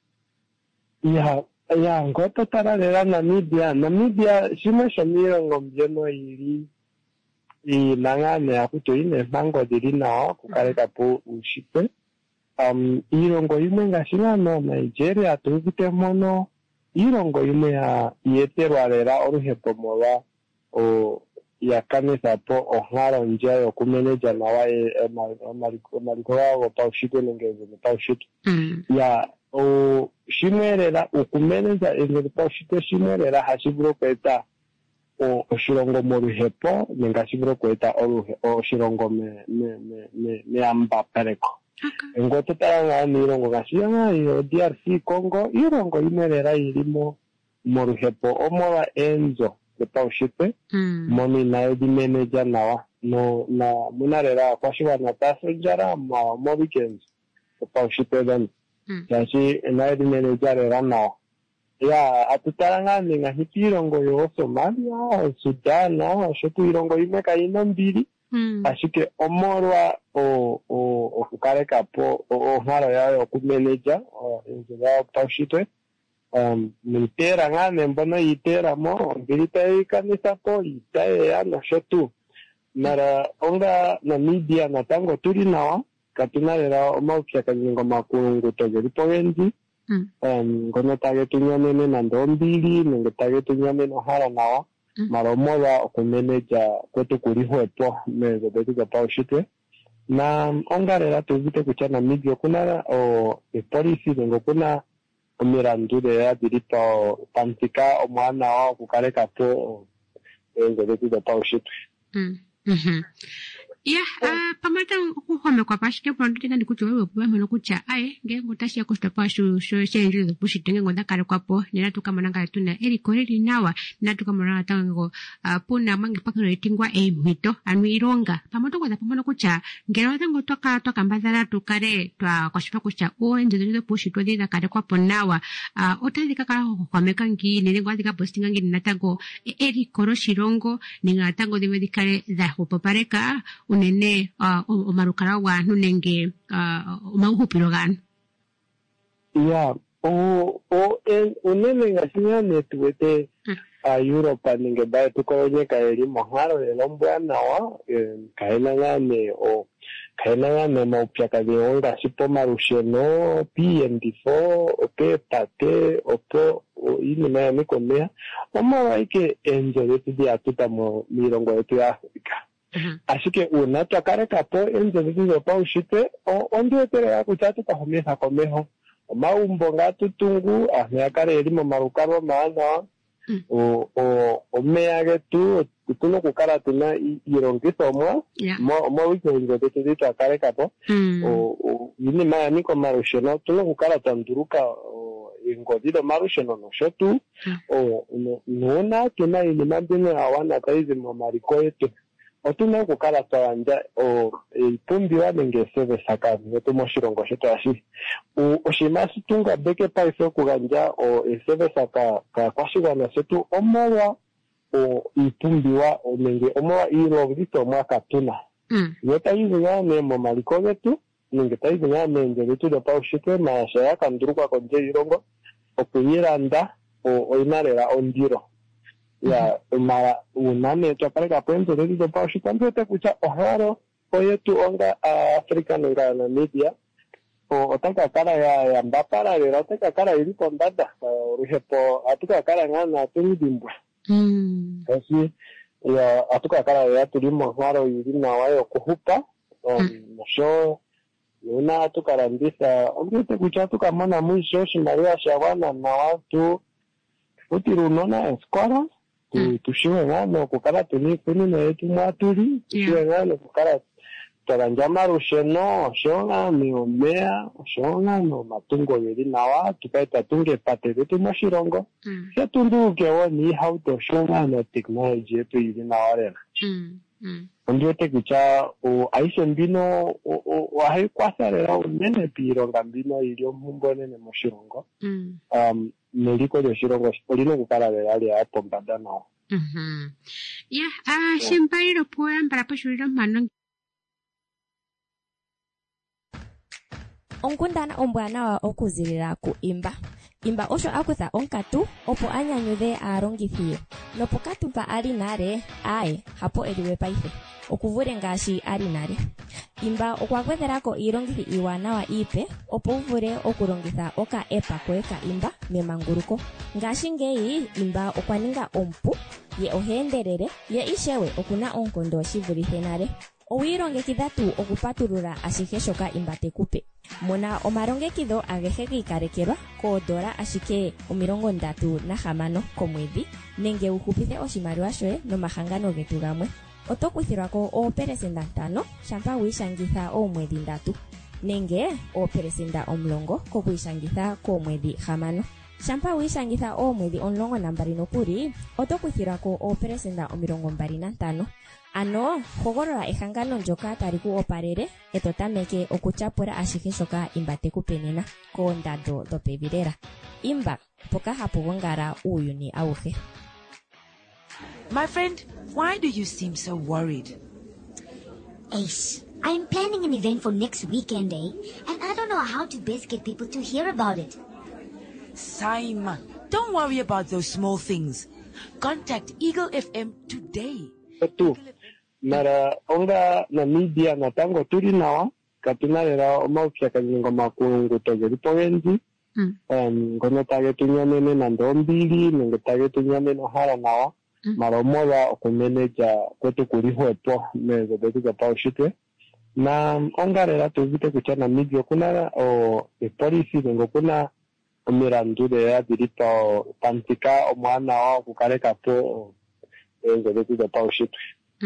Ya ya ngoto tararera Namibia Namibia shime shamiro ngomjeno ili i nangane akuto ine mango diri nao kukareka po ushipe um irongo yume ngashina no Nigeria tuvite mono irongo yume ya ieterwa rera oruhepo mowa o ya kanisa po oharo njia yo kumeneja na wae mariko wao pa ushipe nengeze pa ushipe ya o shimerera ukumeneja enge pa ushipe shimerera hashiburo kweta o oshirongo moruhepo nengashiburo kweta oruhe oshirongo me me me me, me amba pereko okay. Ngoto taranga nirongo gashiyanga iyo D R C Congo irongo imerera irimo moruhepo omowa enzo de paushipe mm. Moni na di manager nawa no na munarera kwashiwa na passenger ma mo weekends de paushipe dan mm. Yashi na di manager era nawa ya atutaranga ninga hipirongo yo Somalia Sudan na shotu irongo imeka ino mbili mm. Ashike omorwa o o o kukareka po o haro yayo ku manager o inzira paushitwe um mitera ngane mbono itera mo ngirita ikanisa po itae ya no shotu mara onga Namibia na tango turi nawa katunarera omaukia kazingo makungu tojeri poenzi Mm. Um, ngono tage tunyamene na ndombili, nenge tage tunyamene hara nawa, mm. Maromola okumeneja kwetu kurihuepo, meze betu za paushitwe. Na ongarera tuvite kuchana migyo kuna o e polisi nengo kuna omirandude ya diripa o pantika o mwana wa kukareka po meze betu za paushitwe. Mm. Mhm. Ya, ah pamata kuhome kwa pashike pronto tinga ndikuchowe kwa mano kucha ai ngengo tashi akosta pashu sho shenje do pushi tinga ngonda kare kwapo nina tukamananga tuna eri koreri nawa nina tukamananga tango puna mangi pakero tingwa e mito anu ironga pamata kwa pamano kucha ngero tango toka toka mbazara tukare twa kwashipa kucha o nje do pushi to dina kare kwapo nawa otali kaka kwameka ngi nene ngwa dika postinga ngi nina tango eri koroshirongo ninga tango de medicare za hopopareka unene uh, omarukara wanu nenge uh, omauhupiro ganu. Ya, o o en unene ngasinya netuwete a Europa nenge bae tukoonye kaeli moharo de lombwa nawa kaena ngane o kaena ngane maupyaka de onga sipo marusheno P M D four o pe tate o po o ini mea mikomea oma waike enjo yetu di atuta mo mirongo yetu ya Afrika. Uh-huh. Así que una tocar capo en de paushite o onde tere kuchatu ka homesa komeho o maumbonga tutungu ahya kareri mo marukaro mana o o o meage tu tuno kukara tuna irongito mo mo mo wike ndio de tocar capo o o yini maya ni ko marushono tuno kukara tanduruka o ingodido marushono no shotu o no na tuna ile mambene awana taizi mo mariko yetu otuna kukala tawanja o ipundi wa ngeseve sakazi yetu moshirongo shetu ashi o oshimasi tunga beke paiso kuganja o eseve saka ka kwashigwa na setu omowa o ipundi wa o nenge omowa irongito mwaka tuna mm. Yota hizo ngane mo maliko yetu nenge taizo ngane nje yetu do paushite ma shaya kanduruka konje irongo o kuyiranda o oinarera ondiro ya mara unane twakaleka pwenzo leli lopaushitwe ambiote kutya ohalo oyetu onga Africa nonga Namibia otakakala ya yambapala lela otakakala yili pombanda oluhepo atukakala ngaa natulidhimbwa kasi ya atukakala lela tuli monhalo yili nawa yokuhupa noshowo nuuna tukalanditha ombiote kutya tukamona mwisho oshimaliwa shagwana nawa tu futile uunona esikola tushiwe ngaa nokukala tuna iikunino yetu mwatuli tushiwe ngaa nokukala twagandja omalusheno oshowo ngaa omeya oshowo ngaa nomatungo geli nawa tukale twatunga eepate dhetu moshilongo se tunduluke wo niihauto oshowo ngaa notekinoloji yetu yili nawa lela ondiwete kutya aishe mbino ohayi kwatha lela unene piilonga mbino yili ompumbwe onene moshilongo neliko lyoshilongo olina okukala lela lyaya pombanda nawa. Ya, shimbalilo po yambala poshulilo mpano. Onkundana ombwanawa okuzilila ku Imba. Imba osho akutha onkatu opo anyanyudhe aalongithi ye. Nopokatu pa ali nale, aye, hapo eliwe paife. Okuvule ngaashi ali nale. Imba okwagwedhelako iilongithi iiwanawa iipe opo uvule okulongitha oka epa koye ka Imba memanguluko. Ngaashingeyi Imba okwaninga ompu, ye oheendelele, ye ishewe okuna onkondo shivulithe nale. Owiilongekidha tu okupatulula ashihe shoka Imba tekupe. Mona omalongekidho agehe giikalekelwa koondola ashike omilongo ndatu nahamano komwedhi nenge uhupithe oshimaliwa shoye nomahangano getu gamwe. Oto kuthilwako oopelesenda ntano shampa wiishangitha oomwedhi ndatu nenge oopelesenda omulongo kokwiishangitha koomwedhi hamano. Shampa wiishangitha oomwedhi omulongo nambali nokuli oto kuthilwako oopelesenda omilongo mbali nantano. Ano hogolola ehangano ndyoka tali ku opalele eto tameke okutyapula ashihe shoka Imba tekupe nena koondando dhopevi lela. Imba, mpoka hapu gongala uuyuni awuhe. My friend, why do you seem so worried? Ace, I'm planning an event for next weekend, eh? And I don't know how to best get people to hear about it. Saima, don't worry about those small things. Contact Eagle F M today. Tu, mara onga Namibia natango tuli nawa, katuna lela omaupyakadhi makunguto geli pogenzi. Um, ngono tage tunyamene nando ombili, nenge tage tunyamene ohala nawa. Mara omolwa okumeneja kwetu kuli hwepo mezo dhetu dhopaushitwe. Na onga lela tuvite kutya Namibia kuna epolisi nenge kuna omilandu lela dhili pamuthika omwaanawa okukalekapo ezo dhetu dhopaushitwe.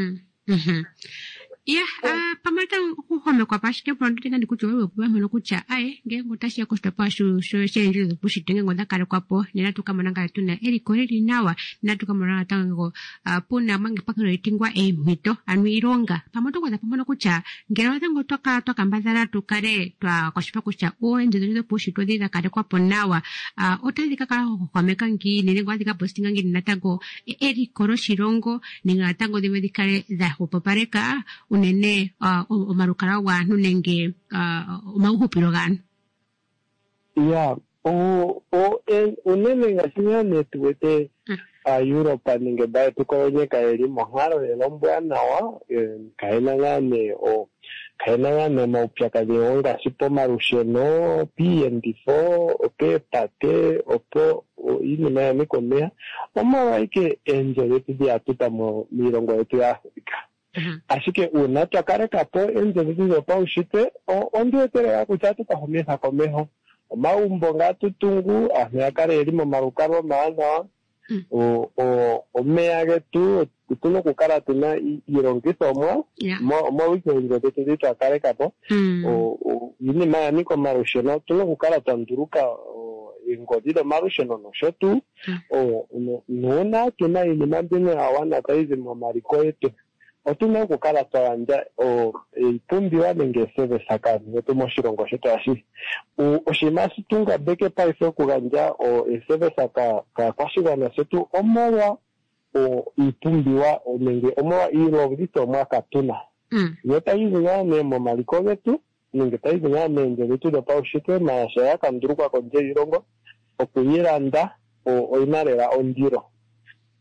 Ya, pamata kuhomekwa pashike pronto tenga ndikuti wewe kuwa mwana kucha ae ngengo tashi ya kosta pashu sho shenjilo dhupushi tenga ngonda kare kwapo nena tuka mwananga tuna eri koreli nawa nena tuka mwananga tango puna mangi pakiro itingwa e mito anu ironga pamata kwa zapamana kucha ngero tango toka toka mbazala tukare twa kwa shipa kucha uwe njizo dhupushi tuwa dhida kare kwapo nawa otazi kakara kuhomeka ngi nene kwa dhika postinga ngi nina tango eri koroshi rongo nina tango dhime dhikare za hupapareka unene uh, omarukara wanu nenge uh, omauhupiro ganu. Ya, o o en unene ngasinya netuwete a Europa ninge bae tukolonye kaeli moharo de lombwana wa kaena ngane o kaena ngane maupyaka de onga sipo marusheno P M D four o pe pate o po ini na mikomea mama waike enje yetu dia tutamo mirongo yetu ya Afrika. Así que una tocar capo en de paushite o ondietera kucha tukahomeza komeho maumbo ngatu tungu ahmeakare elimo marukaro maana o o omea getu tuno kukara tuna irongiso mo mo mo wikende de tito akare capo o yini maya niko marusheno tuno kukara tanduruka ingodido marusheno no shotu o nona tuna ini mambene awana taizi mo mariko yetu otuna kukala twanja o ipumbiwa nenge seve sakani yetu moshilongo shetu ashi oshima situnga beke paife okuganja o eseve saka kakwashigwana shetu omolwa o ipumbiwa nenge omolwa iilongithomwa katuna yo tayizinyane momaliko getu nenge tayizinyane enje getu lyopaushitwe maasha yakandulukwa kondje yiilongo okuyilanda oyina lela ondilo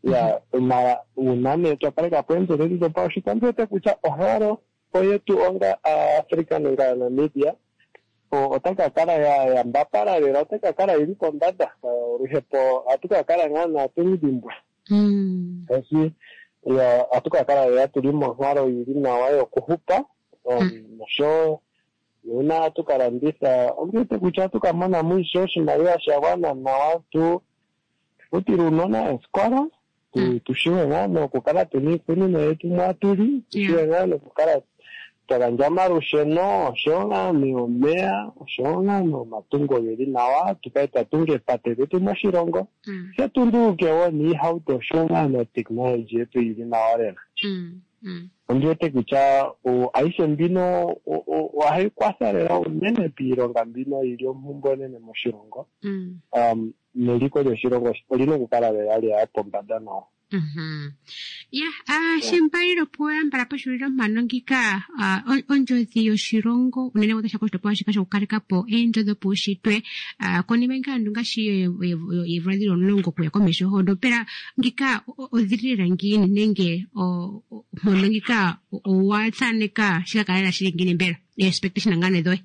ya una una ne to para ka puente de do pa shitando te kucha oharo oye tu onga Africa nga na media o otaka kara ya ya mbapara de otaka kara iri kondada rihepo atuka kara ngana tumidimbwa mm asi ya atuka kara ya tulimo haro iri na wayo kuhupa um sho una tukarandisa ongete kucha tukamana mwisho shimaria shawana na watu utirunona eskwara tu tushiwe ngano kukara tuni kuni na yetu maturi tushiwe ngano kukara taganjama rusheno shonga ni omea shonga no matungo yeri nawa tukaita tunge pate betu mashirongo se tundu ke woni how to shonga no technology yetu yeri nawa rena mm mm ondete kucha o aisembino o o hai kwasarera unene piro ngambino ilio mumbone ne mashirongo mm um meliko de shirongo olino kukara yali hapo mbada no mhm ya ah shimpairo poan para pashuriro manongika ah onjo dio shirongo unene wota shakosto pa shikasha ukarika po enjo do pushitwe ah koni benga ndunga shi evradi longo kuya komesho hodo pera ngika odhirira ngini nenge o monongika o watsaneka shikakala shingini mbera expectation ngane doy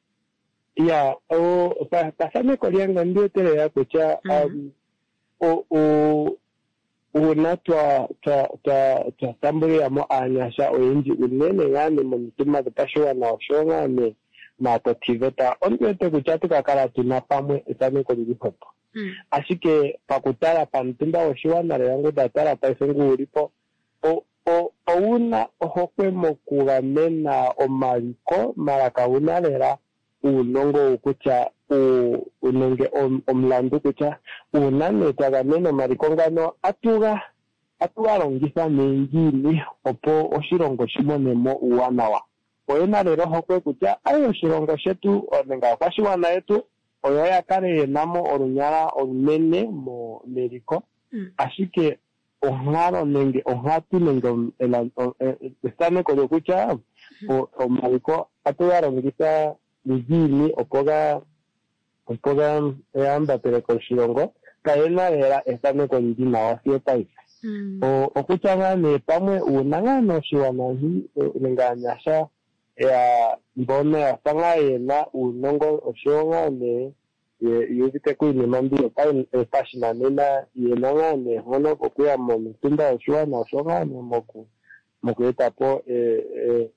ya o pa pasame kolianga ndio tele ya kucha um o o una twa twa twa twa tamburi amo anyasha oinji unene ngane mumtuma dapashwa na oshonga ne matotiveta ongeto kuchatu kakala tunapamwe etame ko dipopo asike pakutara pantumba oshiwa na yango datara paisengu ulipo o o una ohokwe mokugamena omaliko maraka unalera unongo ukucha u unenge omlandu kucha unane tagameno marikongano atuga atuga longisa mengini opo oshirongo shimonemo uwanawa oyena lero hokwe kucha ayo oshirongo shetu onenga kwashiwana yetu oyo yakale namo olunyala olunene mo meriko ashike oharo nenge ohatu nenge estane ko kucha o mariko atuga longisa mengini opoga opoga eamba pero con shirongo kaena era estane con dina wasio país o okuchanga ne pamwe unanga no shiwana hi nganyasha ya mbone asanga ena unongo oshonga ne yuzite kuini mambio pai pashina nena yenanga ne hono kokuya mo mtumba oshwana oshonga ne moku moku etapo eh eh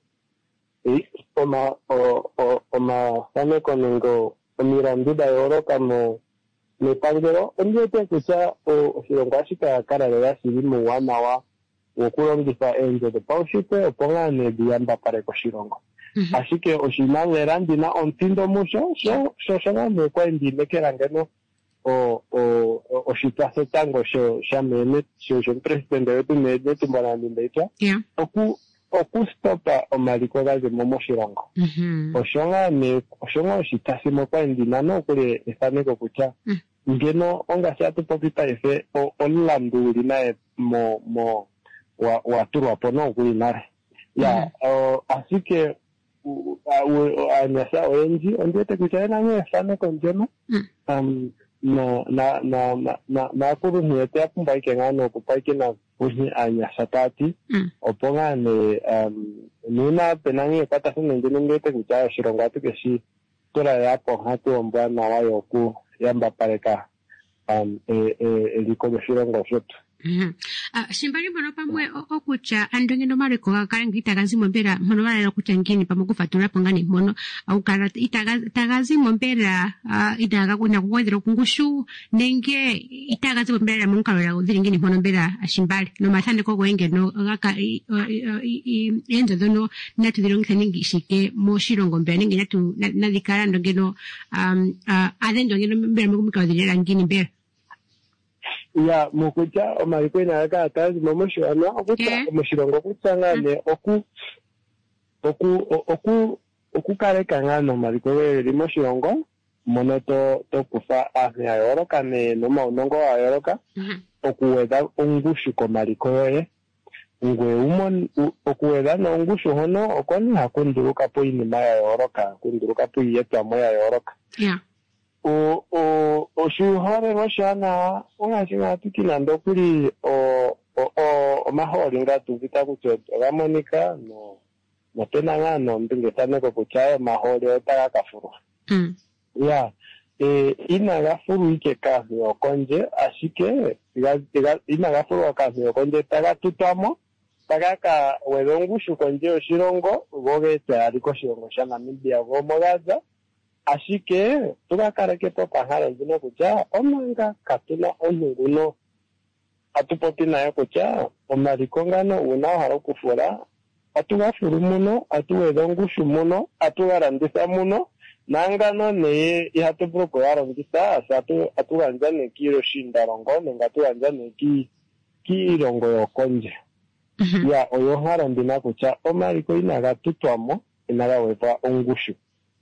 e oma o o oma same konengo omiranduda yoro kamo me pangero ondete kucha o shirongashika kara ya sirimu wana wa okulongisa enjo de paushite oponga ne diamba para koshirongo asike oshinangera ndina ontindo musho so so shanga me kwa ndine kerangeno o o oshitase tango sho shamene sho sho presidente wetu me de tumbana ndindeita oku okustopa omaliko gaze momo shirongo oshonga ne oshonga oshitase mo kwa ndina no kule esaneko kucha ngeno onga shatu popita efe o onlandu lina mo mo wa wa turwa pono kuinare ya asike anyasa oenji ondete kuchaena nge sana konjeno um na na na na na kuru mwete apumba ikengano kupaike na kuhi anyasa tati oponga ne um nuna penangi kata sene njene ngete kuchaya shirongatu keshi tura yapo hatu ombwa na wayo ku yamba pareka um e e eliko shirongo shotu Mhm. Ah shimbali bono pamwe okucha andongeno mareko akarangi tagazimo mbera mono bala kucha ngini pamukufatura pangani mono au kara itagazimo mbera itaga kuna kuwedero kungushu nenge itagazimo mbera munkalora udhiringini mono mbera shimbali no matande ko wenge no aka endo dono natu dirongisa ningi shike mo shirongo mbera ningi natu nadikara ndongeno um adendo ngeno mbera mukumikawdirira ngini mbera ya mukucha omaliko inaka atazi momoshwana okuta omushirongo kutsangane oku oku oku okukareka ngano maliko weli moshirongo mono to to kufa afya yoroka ne no maunongo ayoroka okuweda ongushu komaliko yoye ngwe umon okuweda no ongushu hono okoni hakunduruka po inima ya yoroka kunduruka po yetwa moya yoroka yeah o o o shuhore roshana ungashinga tukinando kuri o o o mahori ngatu vita kucho ramonika no no tenanga no ndingetane ko kuchaye mahori otaka kafuru mm ya eh ina gafuru ike kazi okonje ashike tiga ina gafuru okazi okonje taga tutamo taga ka wedongushu konje oshirongo gogete aliko shirongo sha Namibia gomogaza ashike tugakareke po pahara zino kucha omanga katuna onunguno atupopi nayo kucha omaliko ngano una haro kufura atugafuru muno atuwedongushu muno atugarandisa muno nangano ne ihatubro ko yarongisa satu atuganjane kiro shindarongo nenga atuganjane ki kirongo yokonje ya oyo harandina kucha omaliko inaga tutwamo inaga wepa ongushu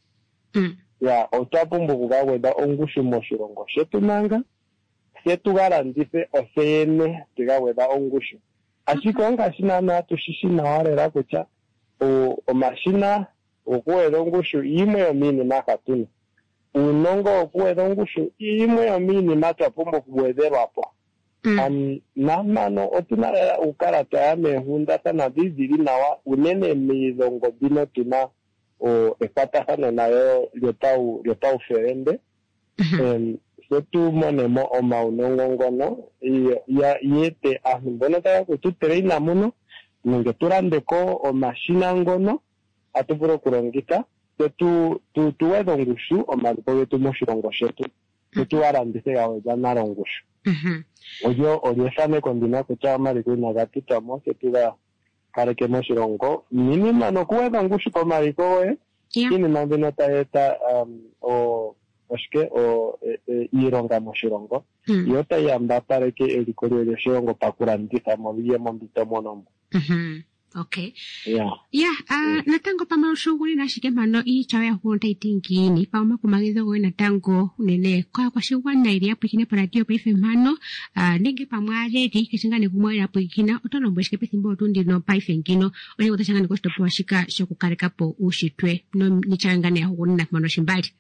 mm ya otapumbu kugaweda ongushu moshirongo shetu nanga setu garandise osene tigaweda ongushu ashiko ngashina na tushishina warera kucha o omashina okuweda ongushu imwe yomini makatuna unongo okuweda ongushu imwe yomini matapumbu kuwederwapo mm um, namano otunarera ukarata ya mehunda sana dizili nawa unene milongo bino tuna o ekwatathano nayo lyopau lyopau ferende em setu monemo omaunongo ngono ya yete ahu mbono taya kututereina muno nenge turandeko omashina ngono atuvuro kurongita setu tu tuwedo ngushu omaliko getu moshirongo shetu tutuwarandise gawe janarongushu mhm oyo oriesane kondina kucha amaliko inagatutamo setuga kareke moshirongo minima no kuweda ngushu komaliko we yeah kini mambino taeta um o oshike o e, e, ironga moshirongo mm yota yamba pareke elikolo lyoshirongo pakurandisa mobiye mombito monomo mhm okay yeah yeah uh, natango pama ushuguli na shike mano i chawe huonta itingini pama kumagizo goe natango unene kwa kwa shiwana ili hapo ikine paradio pa ife mano uh, nenge pamware di kishingane kumware hapo ikina otonombo shike pesimbo tundi no pa ife nkino one utashangane kostopo washika shoku kareka po ushitwe no nichangane ya huoni na mano shimbali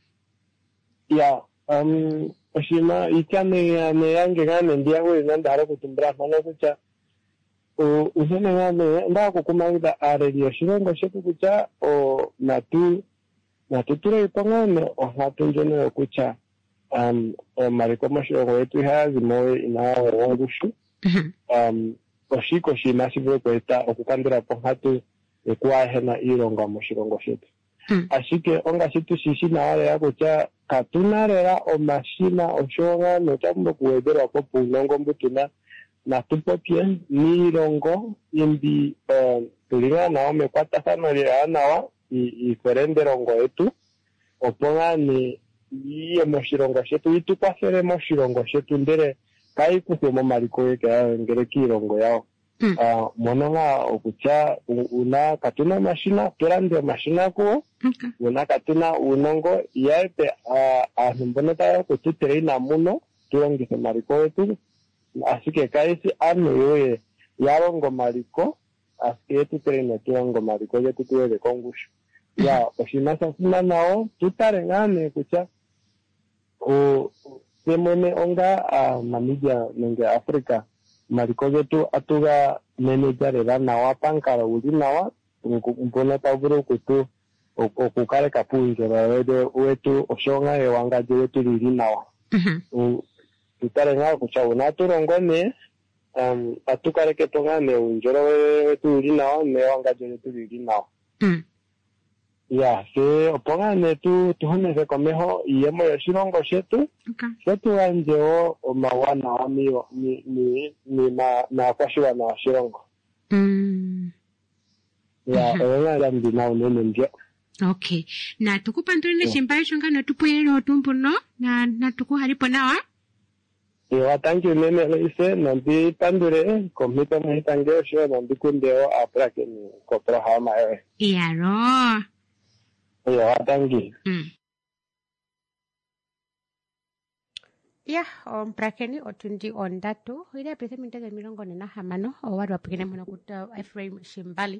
yeah um oshima ichane ne yange gane ndia we nanda haro kutumbra mano kucha o usene ngane nda kukumanga aredio shirongo shetu kucha o natu natuture ipongane o natunjone okucha um o mariko moshirongo wetu hazi moe inawe wongushu um oshiko shina shivyo kweta okukandira po hatu ekuahena irongo moshirongo shetu ashike onga shitu shishina wale yako cha katunarera o mashina oshonga no chambo kuwedera ko punongo mbutuna na tupopie mirongo imbi uh, tulinga na ome kwata sana ya nawa i, i ferenderongo etu oponga ni iye moshirongo shetu itu kwa fere moshirongo shetu ndere kai kusemo mariko yake ya ngere kirongo yao mm. uh, mononga okucha una katuna mashina turande mashina ko okay una katuna unongo yaete a uh, mboneta kututereina muno turongise mariko etu asike kaisi ano yoye yarongo mariko asike tuterene turongo mariko yetu tuwele kongushu ya oshimasa sima nao tutarengane kucha o semone onga uh, Namibia nenge Afrika mariko yetu atuga manager era nawa pankara uli nawa mbona taburo kutu okukare kapunje baede wetu oshonga ewanga yetu lili nawa mhm tutarenga kucha una turongone um atukareke tongane unjoro wetu uli nawa newanga yetu lili nawa mm ya se opongane tu tuhone komeho iyemo yoshirongo shetu okay setu anjeo omawana wa mi ni ni ni na na kwashwa na shirongo mm ya oya rambi na unene ndio okay na tukupa ndone yeah. Shimbaye shongano tupuyero otumbu no na na tuku haripo nawa yo thank you nene leise nambi pandure komita muhitange sho nambi kundeo aprake ni kopra hama ewe iyaro yo thank you mm ya on prakeni otundi ondatu ile precisamente de mirongo nena hamano o wadu apikene mono kuta Ephraim Shimbali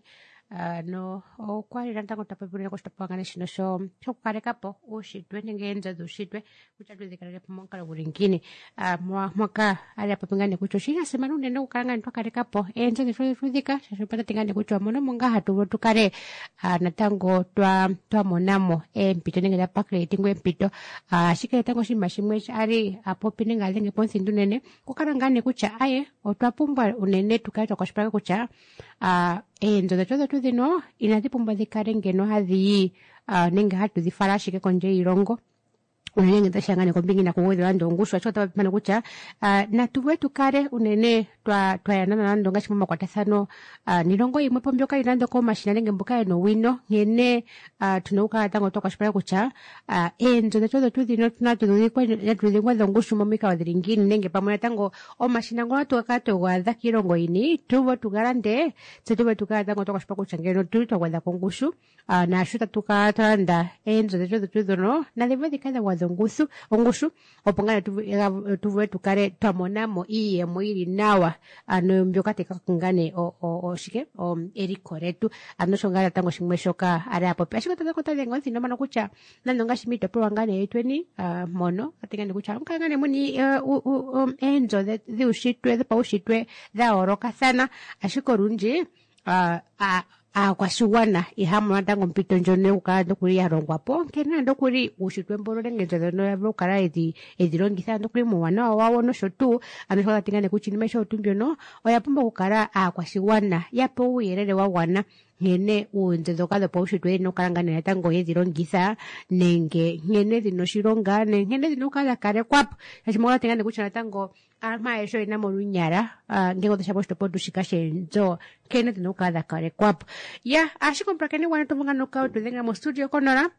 uh, no o kwali rantango tapapurira kostapangane shino sho sho karekapo ushitwe ningenza dushitwe kuchaduzikare pamonkala buringini uh, mwa mwaka ali apapingane kucho shina semana unene ukanga ntwa karekapo enza difudika shashopata tingane kucho mono monga hatu tukare uh, natango twa twa monamo empito ninga pakle tingwe empito uh, shike tango shima shimwe ari apopi ninga lenge ponsi ndunene kukarangane kucha aye otwapumbwa unene tukaitwa kwa shipaka kucha uh, enzo de todo tu dino inatipumba dikare ngeno hadhi uh, ninga hatu difarashike konje irongo unenge tashangane kombingi na kuwedhi wando ngushu chota pamana kucha uh, na tuwetu kare unene twa twayanana nando ngashimama kwa tasano uh, nirongo imwe pombyoka inando ko mashina nenge mbuka eno wino ngene uh, tunauka tango toka shipara kucha uh, enzo de todo tu dino tunatudhikwa natudhikwa ngushu momika wadhiringini nenge pamona tango o mashina ngona tuwakato wadha kirongo ini tuwe tugarande tuwe tukara tango toka shipara kucha ngeno tuwe tuwadha kongushu uh, na shuta tukataranda enzo de todo tu dino na livedhi kada wadha ngusu ngushu opongana tuwe tukare twamonamo iye mwiri nawa ano mbyoka teka kungane o o o shike o eriko retu ano shongara tango shimweshoka ara apo ashiko tata kota lengo sino mano kucha nando ngashimito pro ngane etweni uh, mono atingane kucha mkangane muni uh, uh, uh, enzo de de ushitwe de paushitwe da oroka sana ashiko runji uh, uh, Ah, kwa shuwana ihamu natango mpito njone ukando kuri yarongwa po nkena ndo kuri ushitwe mboro ngezo no yabro kara edi edirongi ndo kuri muwana wawo no shotu anoshoka tingane kuchini mesho tumbyo no oyapumba kukara ah kwa shuwana yapo uyerere wawana ngene unzezo kado po ushitwe no karangane natango edirongisa nenge ngene dino shironga ngene dino kala kare kwapo yashimola tingane kuchina natango alma esho ina morunyara uh, ngengo de shabosto po dushikashe nzo kene dino kala kare kwapo ya ashi komprakene wana tomunga noka tudenga mo studio konora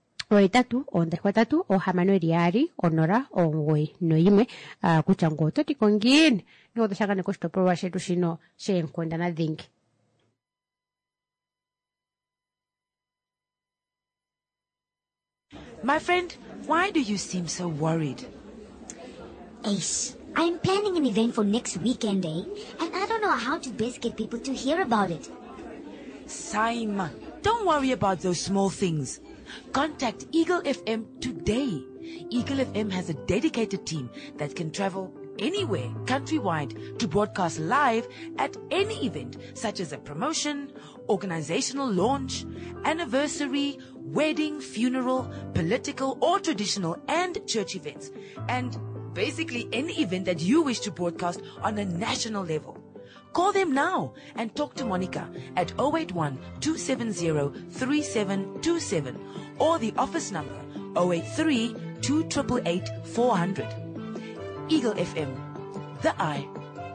oitatu onda kwatatu o hamano riari onora ongwe no imwe uh, kuchango toti kongin ngengo de shaka ne kosto pro washe tushino she enkwenda na dhingi. My friend, why do you seem so worried? Ace, I'm planning an event for next weekend, eh? And I don't know how to best get people to hear about it. Saima, don't worry about those small things. Contact Eagle F M today. Eagle F M has a dedicated team that can travel anywhere countrywide to broadcast live at any event, such as a promotion, organizational launch, anniversary, wedding, funeral, political or traditional and church events, and basically any event that you wish to broadcast on a national level. Call them now and talk to Monica at zero eight one, two seven zero, three seven two seven or the office number zero eight three, two eight eight, eight, four zero zero. Eagle F M, the eye.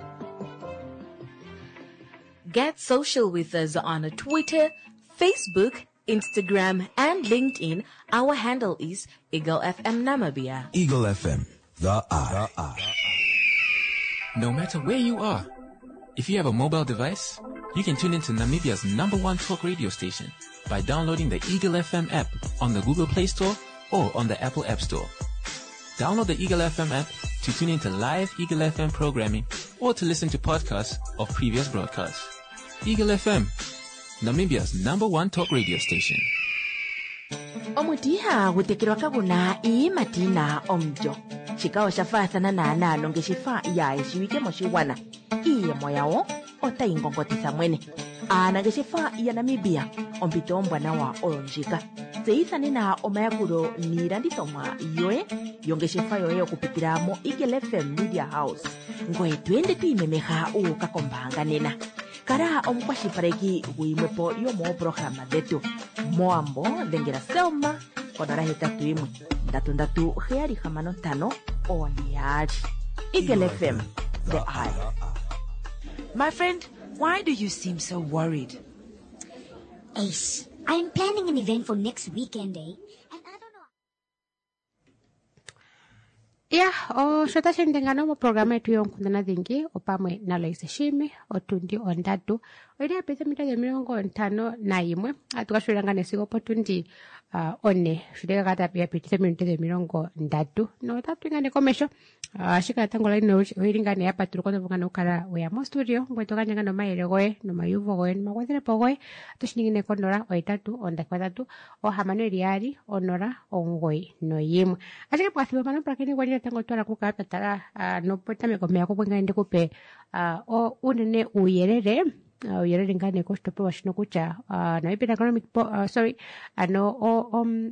Get social with us on Twitter, Facebook, Instagram, and LinkedIn. Our handle is Eagle F M Namibia. Eagle F M, the eye. The eye. No matter where you are, if you have a mobile device, you can tune into Namibia's number one talk radio station by downloading the Eagle F M app on the Google Play Store or on the Apple App Store. Download the Eagle F M app to tune into live Eagle F M programming or to listen to podcasts of previous broadcasts. Eagle F M, Namibia's number one talk radio station. Omutiha gutekirwa kabuna ii matina omjo. Shikao shafasa na nana nonge shifa ya ishiwike moshiwana. Iye moyao ota ingongotisa mwene. Anage shifa ya Namibia ompito mbwana wa oronjika. Seisa nina omayakuro niranditoma yoe yonge shifa yoe okupitira mo Eagle F M Media House. Ngoe tuende tuimemeha uka kombanga nena. Kara omkwa shifareki uimwepo yomo programa detu. Moambo dengera selma konora hetatu imwe. Ndatu ndatu heari hamano tano oniari. Eagle F M, the eye. My friend, why do you seem so worried? Ace, I'm planning an event for next weekend, eh? And I don't know. Ya, o shota shindengano mo programa yetu yonkundana dhingi opamwe nalo iseshimi otundi ondatu oiri apitha mirongo ntano na imwe atukashulangane sigo potundi uh, one shuleka kata yapitha mirongo ndatu no tatu ingane komesho uh, shika tango laino oiringane yapa turukono vungana ukara wea mo studio ngweto kanyanga no maere goe no mayuvo goe no magwethele po goe tushiningine konora oitatu onda kwa tatu o hamano eriari onora ongoi no yimwe ashike pwathiwa mano prakini wanyira tango tuara kuka patara uh, no potame komea kubwenga indi kupe uh, o unene uyerere uh, uyerere ngane kostopo washino kucha uh, Namibia Economic po, uh, sorry ano o um,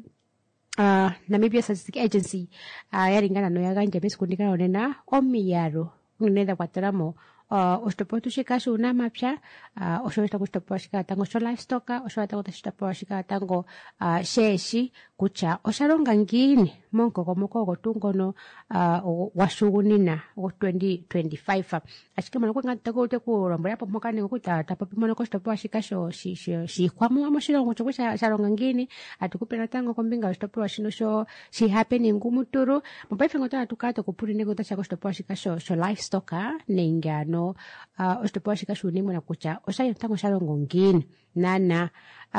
uh, Namibia Statistics Agency uh, yaringana no yaganja besikundikana onena omiyaro uneda kwataramo uh, ostopo tushikashu una mapya uh, oshobesta kustopo shika tango sho livestock oshobesta kustopo shika tango uh, sheshi kucha osharonga ngini monko komoko gotungono uh, washugunina go twenty twenty-five ashike mano kwanga ko te ku rombo yapo mokane kuta tapapi mano kostopo shika sho shi shi shi kwamu amoshiro ngocho kusha sharonga ngini atukupena tango kombinga stopo shino sho shi happening ngumuturu mupaife ngota tukato kupuri nego tacha kostopo shika sho sho livestock ninga no uh, stopo shika sho ni mwana kucha oshayo tango sharonga ngini nana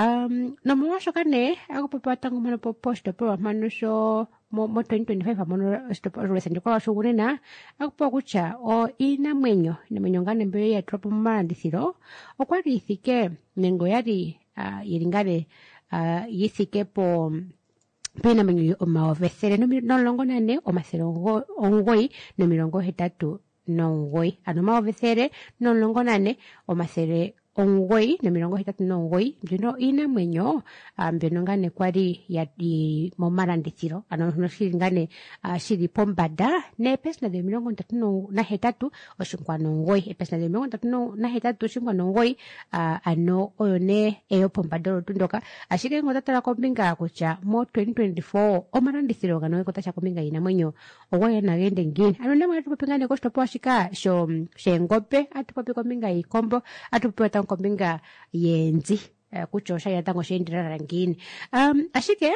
um no mwasho kane ako papa tango mano posto po mano sho mo, mo twenty twenty-five mano stopo resende kwa shugunena ako po kucha o ina mwenyo ina mwenyo ngane mbe ya tropo mara ndithiro o kwa rithike nengo yari uh, yiringare uh, yithike po pena mwenyo o maovesere no, no longo nane o masero ongoi no mirongo hetatu no ngoi ano maovesere no longo nane o masere ongoi na mirongo hitatu no ngoi mbino ina mwenyo mbino ngane kwari ya di momara ndithiro ano no shingane uh, shiri pombada ne pesna de mirongo hitatu no na hitatu oshinkwa no ngoi pesna de mirongo hitatu no na hitatu oshinkwa no ngoi uh, ano one eyo pombada tundoka ashike ngotatara kombinga kucha mo twenty twenty-four omara ndithiro gano kotacha kombinga ina mwenyo ogoya na gende ngini ano ndema tupingane kosto po ashika sho shengope atupopi kombinga ikombo atupopi kombinga yenzi uh, kuchosha yatango shendira rangini um ashike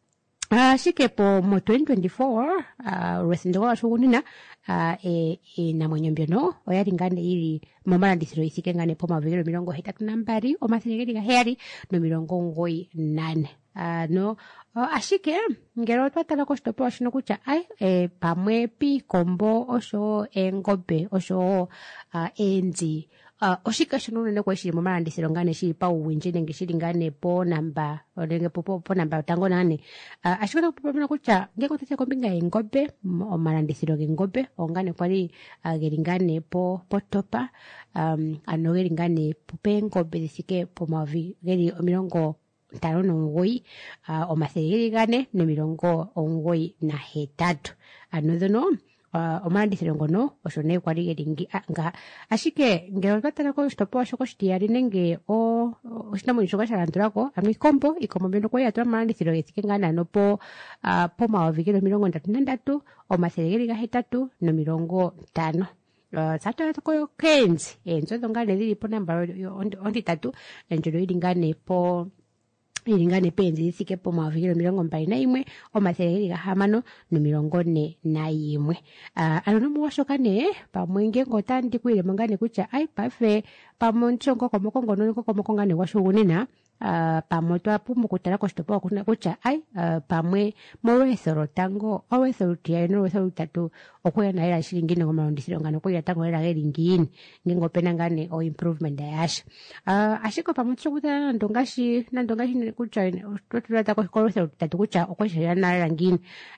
uh, ashike po mo twenty twenty-four uh, resendo wa shugunina uh, e, e na mwenyombyo no oyaringane iri momara ndithiro isike ngane po mavigero mirongo hitatu nambari o mathirigeri ga heri no mirongo ngoi nane uh, no uh, ashike ngero twatala kostopo ashino kucha ai e pamwe pi kombo osho engobe osho uh, enzi Uh, oshika shono nene kwa shiri momara ndisiro ngane shiri pa uwinji nenge shiri ngane po namba nenge po po, po namba tango nane uh, ashikona po pamina kucha ngeko tacha kombinga engobe omara ndisiro ngengobe ongane kwari uh, geringane po po topa um, ano geringane po pengobe disike po mavi geri mirongo tano no ngoi uh, omatheri gane no mirongo ongoi na hetatu ano dono Uh, omara ndithiro ngono oshone kwari geringi nga ashike ngero batara ko stopo ashoko shitiari nenge o oshina mu shoka sharanturako amwi kombo ikomo bino ko yatwa mara ndithiro yesike ngana no po uh, po mawavigiro mirongo ndatu ndatu o maseregeri ga hetatu no mirongo tano uh, sato ko kenzi enzo dongane lili po namba ondi tatu enjo iringane po iringane penzi isike po mavigiro mirongo mbali na imwe o matheri ga hamano no mirongo ne na imwe uh, ano mo washokane pa mwenge ngota ndikwire mangane kucha ai pafe pa monchongo komoko ngono ko komoko ngane washugunina uh, pa moto apu mukutara kostopo kuna kucha ai uh, pamwe mowesoro tango owesoro tia no wesoro tatu okoya na era shilingi ngo marondisiro ngano ko yatango era geringini ngingo pena ngane o improvement dash uh, ashiko pa moncho kutara ndongashi na ndongashi kucha tutulata ko kowesoro tatu kucha okoya na era ngini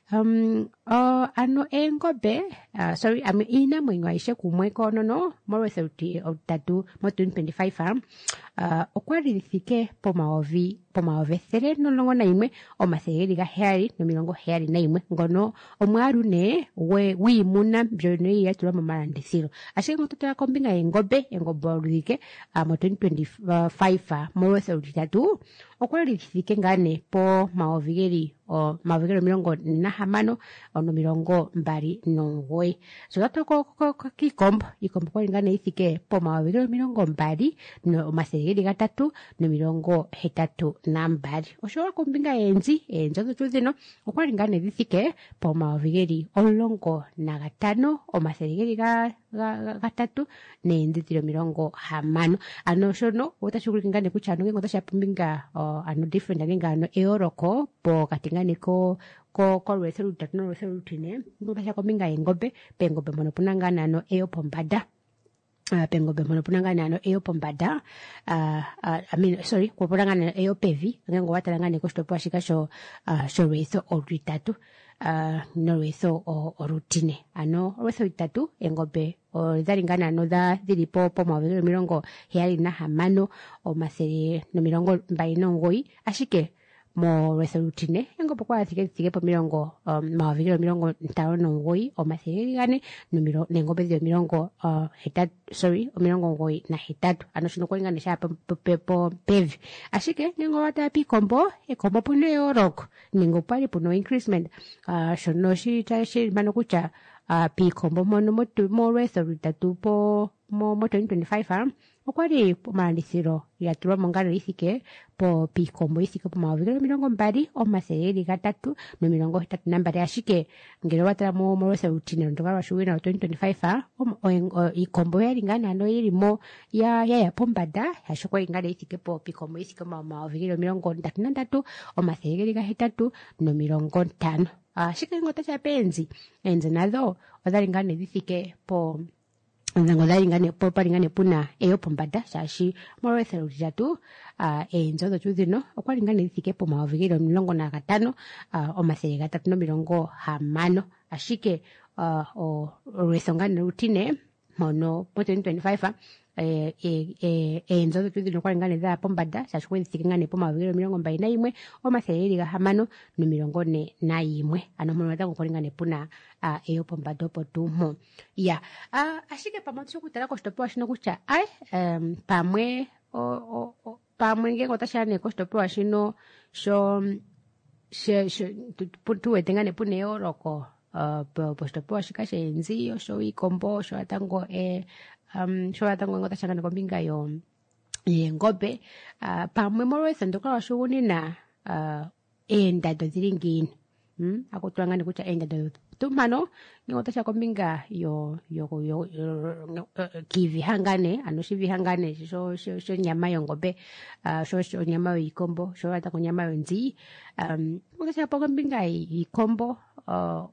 um uh, ano engobe uh, sorry ami ina mwenyo aishe kumwe kono no mowesoro tatu mo twenty twenty-five uh, okwari difike po maovi po maove sere no longo na imwe o maseri ga heri no milongo heri na imwe ngono omwaru ne we wi muna byone ya tula mamara ndisiro ashike mutotera kombinga engobe engobo rike uh, mo twenty twenty-five uh, mo wese utatu okwari difike ngane po maovigeri o mavigero milongo na hamano ono milongo mbari nongwe so dato ko ko kikombo ikombo ko ngane ifike po mavigero milongo mbari no maseri gatatu no milongo hetatu nambali oshowa kombinga yenzi enzo dhetu dhino okwali ngaa nedhithike pomayovi geli omulongo nagatano omathele geli ga- ga- ga- gatatu neendhindhilo omilongo hamano ano shono otashi ulike ngaa ne kutya ano ngenge otashi ya pombinga uh, ano different nenge ano eyooloko pokati ngaa ne ko ko kolweetho lutatu nolweetho lutine ngenge otashi ya kombinga yeengombe peengombe mpono puna ngaa ne ano eyo pombanda Uh, pengombe mpono puna ngaa ne ano eyo pombanda uh, uh, I mean, sorry kupuna ngaa ne eyo pevi ngenge watala ngaa ne koshitopolwa shika sho uh, sholweetho olutatu uh, nolweetho o- olutine ano olweetho lutatu eengombe odhali ngaa ne ano dha dhili po pomayovi geli omilongo heyali nahamano omathele nomilongo mbali nomugoyi ashike molweetho lutine eengombe okwali thike thike pomilongo um, mayovi geli omilongo ntano nomugoyi omathele geli gane nomilo- neengombe dhili omilongo uh, hetatu sorry omilongo omugoyi nahetatu ano shino okwali ngaa ne shaya po- po- po- po- pevi ashike ngenge owatala piikombo ekombo puna eyooloko nenge opwali puna increasement uh, shono shi tashi mano kutya uh, piikombo mpono motu- molweetho lutatu po mo mo twenty twenty-five ah, okwali omalandithilo yatulwa mo ngalo yithike po piikombo yithike pomayovi geli omilongo mbali omathele geli gatatu nomilongo hetatu nambali ashike ngele owatala mo molweetho lutine londonga lwashuwina twenty twenty-five ah, om- oeng- o- iikombo yali ngaa ne ano yilimo ya yaya pombanda shaashi okwali ngaa ne yithike po piikombo yithike pomayovi geli omilongo ndatu nandatu omathele geli gahetatu nomilongo ntano ashike ngenge otashi ya peenzi eenzi nadho odhali ngaa ne dhithike po nzango dhali ngane po pali ngane puna eyo pombanda shaashi molweetho lutatu uh, eenzo dhetu dhino okwali ngane dhithike pomayovi geli omulongo nagatano uh, omathele gatatu nomilongo hamano ashike uh, o- olweetho ngane lutine mono po twenty twenty-five ah, eh, eh, eh, eenzo dhetu dhino okwali ngane dhaya pombanda shaashi okwali dhithike ngane pomayovi geli omilongo mbali nayimwe omathele geli gahamano nomilongo ne nayimwe ano mono natango okwali ngane puna uh, eyo pombanda opo tuu mpo ya uh, ashike pamwe tushi okutala koshitopolwa shino kutya ai um, pamwe o, o, o, pamwe ngenge otashi ya ne koshitopolwa shino sho she- she- tu- tu- tuwete ngane puna eyooloko uh, po- poshitopolwa shika sheenzi oshowo iikombo oshowo natango eh, um, oshowo natango ngenge otashi ya ngane kombinga yo yeengombe uh, pamwe molweetho ndoka lwashugunina uh, eendando dhili ngiini hmm? akutula ngane kutya eendando tumano ngenge otashi ya kombinga yo yo yo, yo, yo kiivihangane ano shivihangane sho sho sho nyama yongombe uh, sho sho nyama yiikombo sho natango nyama yonzi um, ngenge otashi ya po kombinga yiikombo uh,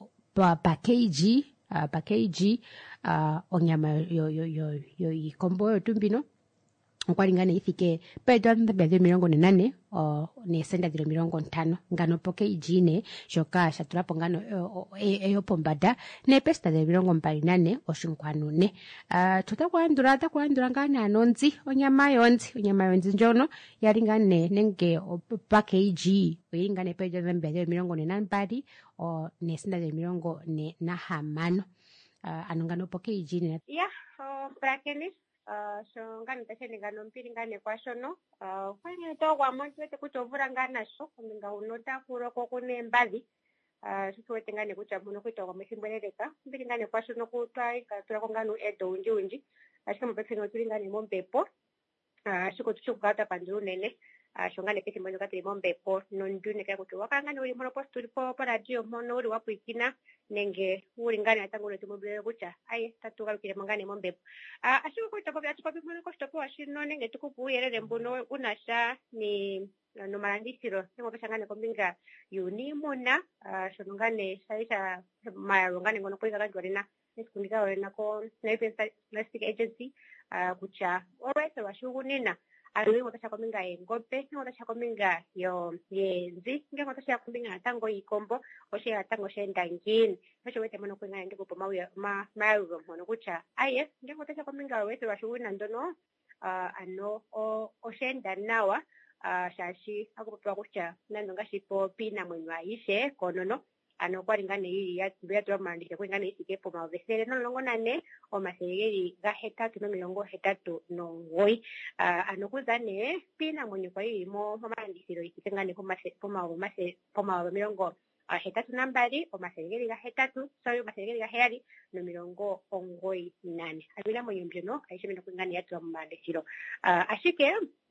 pa pa kg uh, pa kg uh, onyama yo yo yo yo yiikombo oyo tuu mbino okwali ngane yithike peedola dhili omilongo ne nane uh, neesenda dhili omilongo ntano ngano po kg ne shoka shatulapo ngano uh, e- eyo pombanda neepesita dhili omilongo mbali nane oshinkwanu ne uh, tutakulandula takulandula ngane ano onzi onyama yonzi onyama yonzi ndjono yali ngane nenge o- pa kg oyili ngane peedola dhili omilongo ne nambali uh, neesenda dhili omilongo ne nahamano uh, ano ngano po kg ne ya pulakeni Uh, sho ngane tasheni ngano mpili ngane kwashono uh, kwanye togwamo tuwete kuti ovula nganasho kombinga huno takuloko kune mbadhi uh, tuwete ngane kuti muno kwitogwamo ethimbo eleleka mpili ngane kwashono kutwatulako ngano edo unji unji ashike mupetheno tuli ngane mombepo uh, shiko tushikukata pandulu nene uh, sho ngane pethimbo ndoka tuli mombepo nondune kaya kuti wakala ngane uli mpono posi tuli po po radio mpono uli wapwikina nenge uli ngane natango uli tumubulele kutya aye tatugalukile mongane mombepo uh, ashike kuitopopi atipopi mpono koshitopolwa shino nenge tukupa uuyelele mbuno unasha ni nomalandithilo nenge opesha ngane kombinga yuuniimuna uh, shono ngane shali sha mayalo ngane ngono kuli gakadliwa lena esiku ndika lena ko Nairobi Statistic Agency uh, kutya olweetho lwashugunina ano ngenge otashiya kombinga yeengombe ngenge otashiya kombinga yo yeenzi ngenge otashiya kombinga natango yiikombo oshiya natango sheenda ngiini osho wete mono kuli ngane ndikupa omayalulo mpono kutya aye ngenge otashiya kombinga yolweetho lwashugunina ndono uh, ano osheenda nawa uh, shaashi akupopiwa kutya nando ngashi po piinamwenyo ayihe koonono ano kwali ngane yili yatulwa momalandithilo kwali ngane yithike pomayovi ethele nomulongo nane omathele geli gahetatu nomilongo hetatu nomugoyi uh, ano kuza ne piinamwenyo kwali yili momalandithilo yithike ngane pomayovi omilongo hetatu nambali omathele geli gahetatu sorry omathele geli gaheyali nomilongo omugoyi nane ano iinamwenyo mbyono ayihe mbyono kwali ngane yatulwa momalandithilo uh, ashike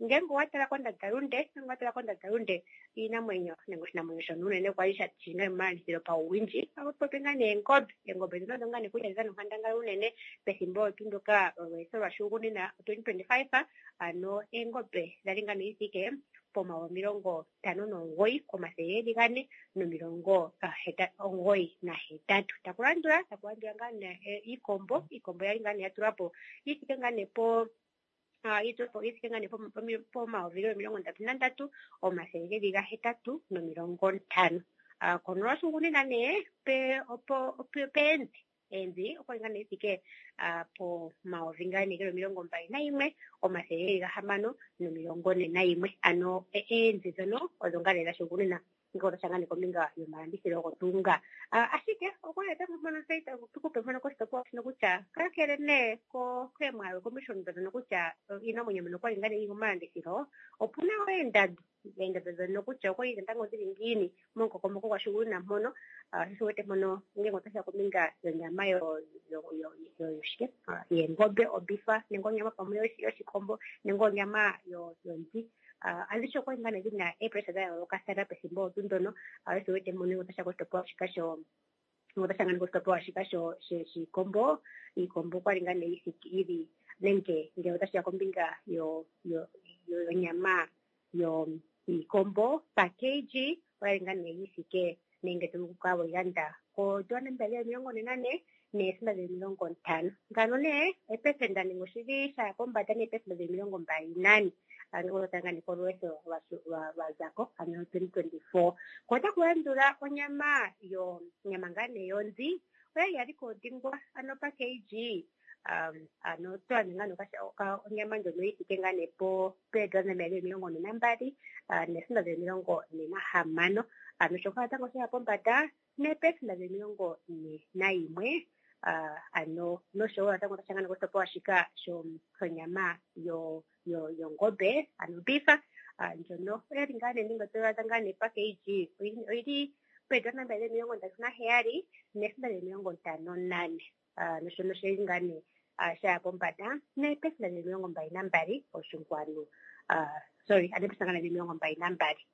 ngengo watala konda darunde ngengo watala konda darunde inamwenyo nengo shinamwenyo shonunene kwalisha chinga malisiro pa uwinji akupopengane engobe engobe zino ngane kuja zano kandanga unene pesimbo tundoka weso washuguni na twenty twenty-five ano engobe zalingana isike poma wa mirongo tano nongoi komaseyeli gane no mirongo uh, heta ongoi na hetatu takulandula takulandula ngane e, ikombo ikombo yalingana yaturapo isike ngane po Ah, itu po isike ngane po po mawaviro mirongo ndatu na ndatu omaseyeli ga hetatu no mirongo ntano ah kono wasuguni nane pe opo opo penzi enzi okolingana isike ah po mawavingani kilo mirongo mbali na imwe omaseyeli ga hamano no mirongo ne na imwe ano enzi zono ozongalela shuguni na ngoro changane kominga yomarambisiro gotunga uh, asike okoleta mfano saita tukupe mfano kosta kwa sinokucha kakere ne ko kwemwa commission dono kucha uh, ina mwenye mno kwa ingane ingo marambisiro opuna wenda wenda dono kucha ko inga tango zingini monko komoko kwa shughuli na mono uh, sisi wote mono ngengo tasha kominga nyama yo yo yo yo yoshike uh, yengobe obifa nengo nyama pamoyo yo shikombo nengo nyama yo yo nzi Uh, alisho kwa ingane zina epresa da lokasara pesimbo tundono awese wete muni utasha kostopo shikasho utasha ngani kostopo shikasho shi kombo i kombo kwa ingane isi ili nenke nge utasha kombinga yo yo yo nyama yo i kombo package kwa ingane isi ke nenge tumukawa yanda ko dona mbele miongo nane ne sima de milongo ntano ngano ne epese ndani ngoshirisha komba tani epese de milongo mbali nani ano tangani korweso wa wazako ano twenty twenty-four kota kuandura onyama yo nyama ngane yonzi we yari ko dingwa ano package um ano to ngano ka onyama ndo no itike ngane po pedro na mele milongo ni nambari ne sima de milongo ni na hamano ano shoka tango sia pombata ne pese de milongo ni na imwe uh, ano no show tango tangani ko topo ashika sho konyama yo yo yo ngobe ano bifa uh, njono eri ngane ningo toa tangane package oidi pedro na mbele milongo ndatu na heari nesda de milongo tano nane uh, no shono sheri ngane uh, sha pombata ne pesa de milongo mbali nambari oshungwanu uh, sorry ade pesa ngane milongo mbali nambari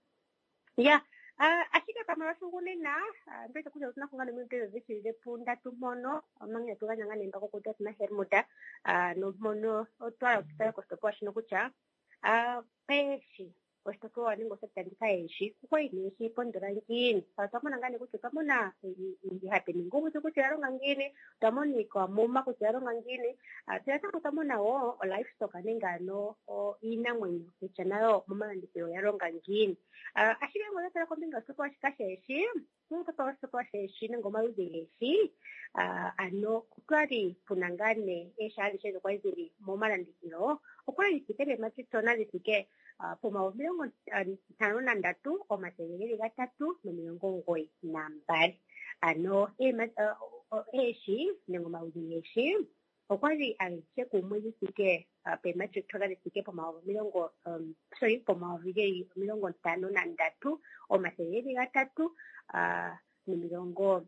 ya Uh, ashika kama wasungune na uh, mbete kuja tunafungana mwite visi de punda tumono amanya tukanya ngane mbako kuta tuna hermuta uh, no mono otwala kutaya kostopo shino kucha uh, peshi kostopo waningo septandika eshi kwa ini shi pondora ngini tamona ngane kucha tamona ndi happening ngumu kucha yaronga ngini tamoni kwa muma kucha yaronga ngini uh, tiyata kutamona wo o livestock anengano o ina mwenyo kucha nayo muma ndipyo yaronga ngini uh, ashika ngona tala kombinga stopo shikasheshi nunca pa stopo sheshi ngoma udeshi uh, ano kukwari punangane eshali shezo kwa iziri muma ndipyo okwari sikere matitona lisike Uh, poma milongo uh, tano na ndatu omaseyeli gatatu no milongo ngoi nambari ano ema uh, eshi nengo maudi eshi okwali aliche kumwezi sike uh, pe metric tola sike poma milongo um, sorry poma vile milongo tano na ndatu omaseyeli gatatu uh, no milongo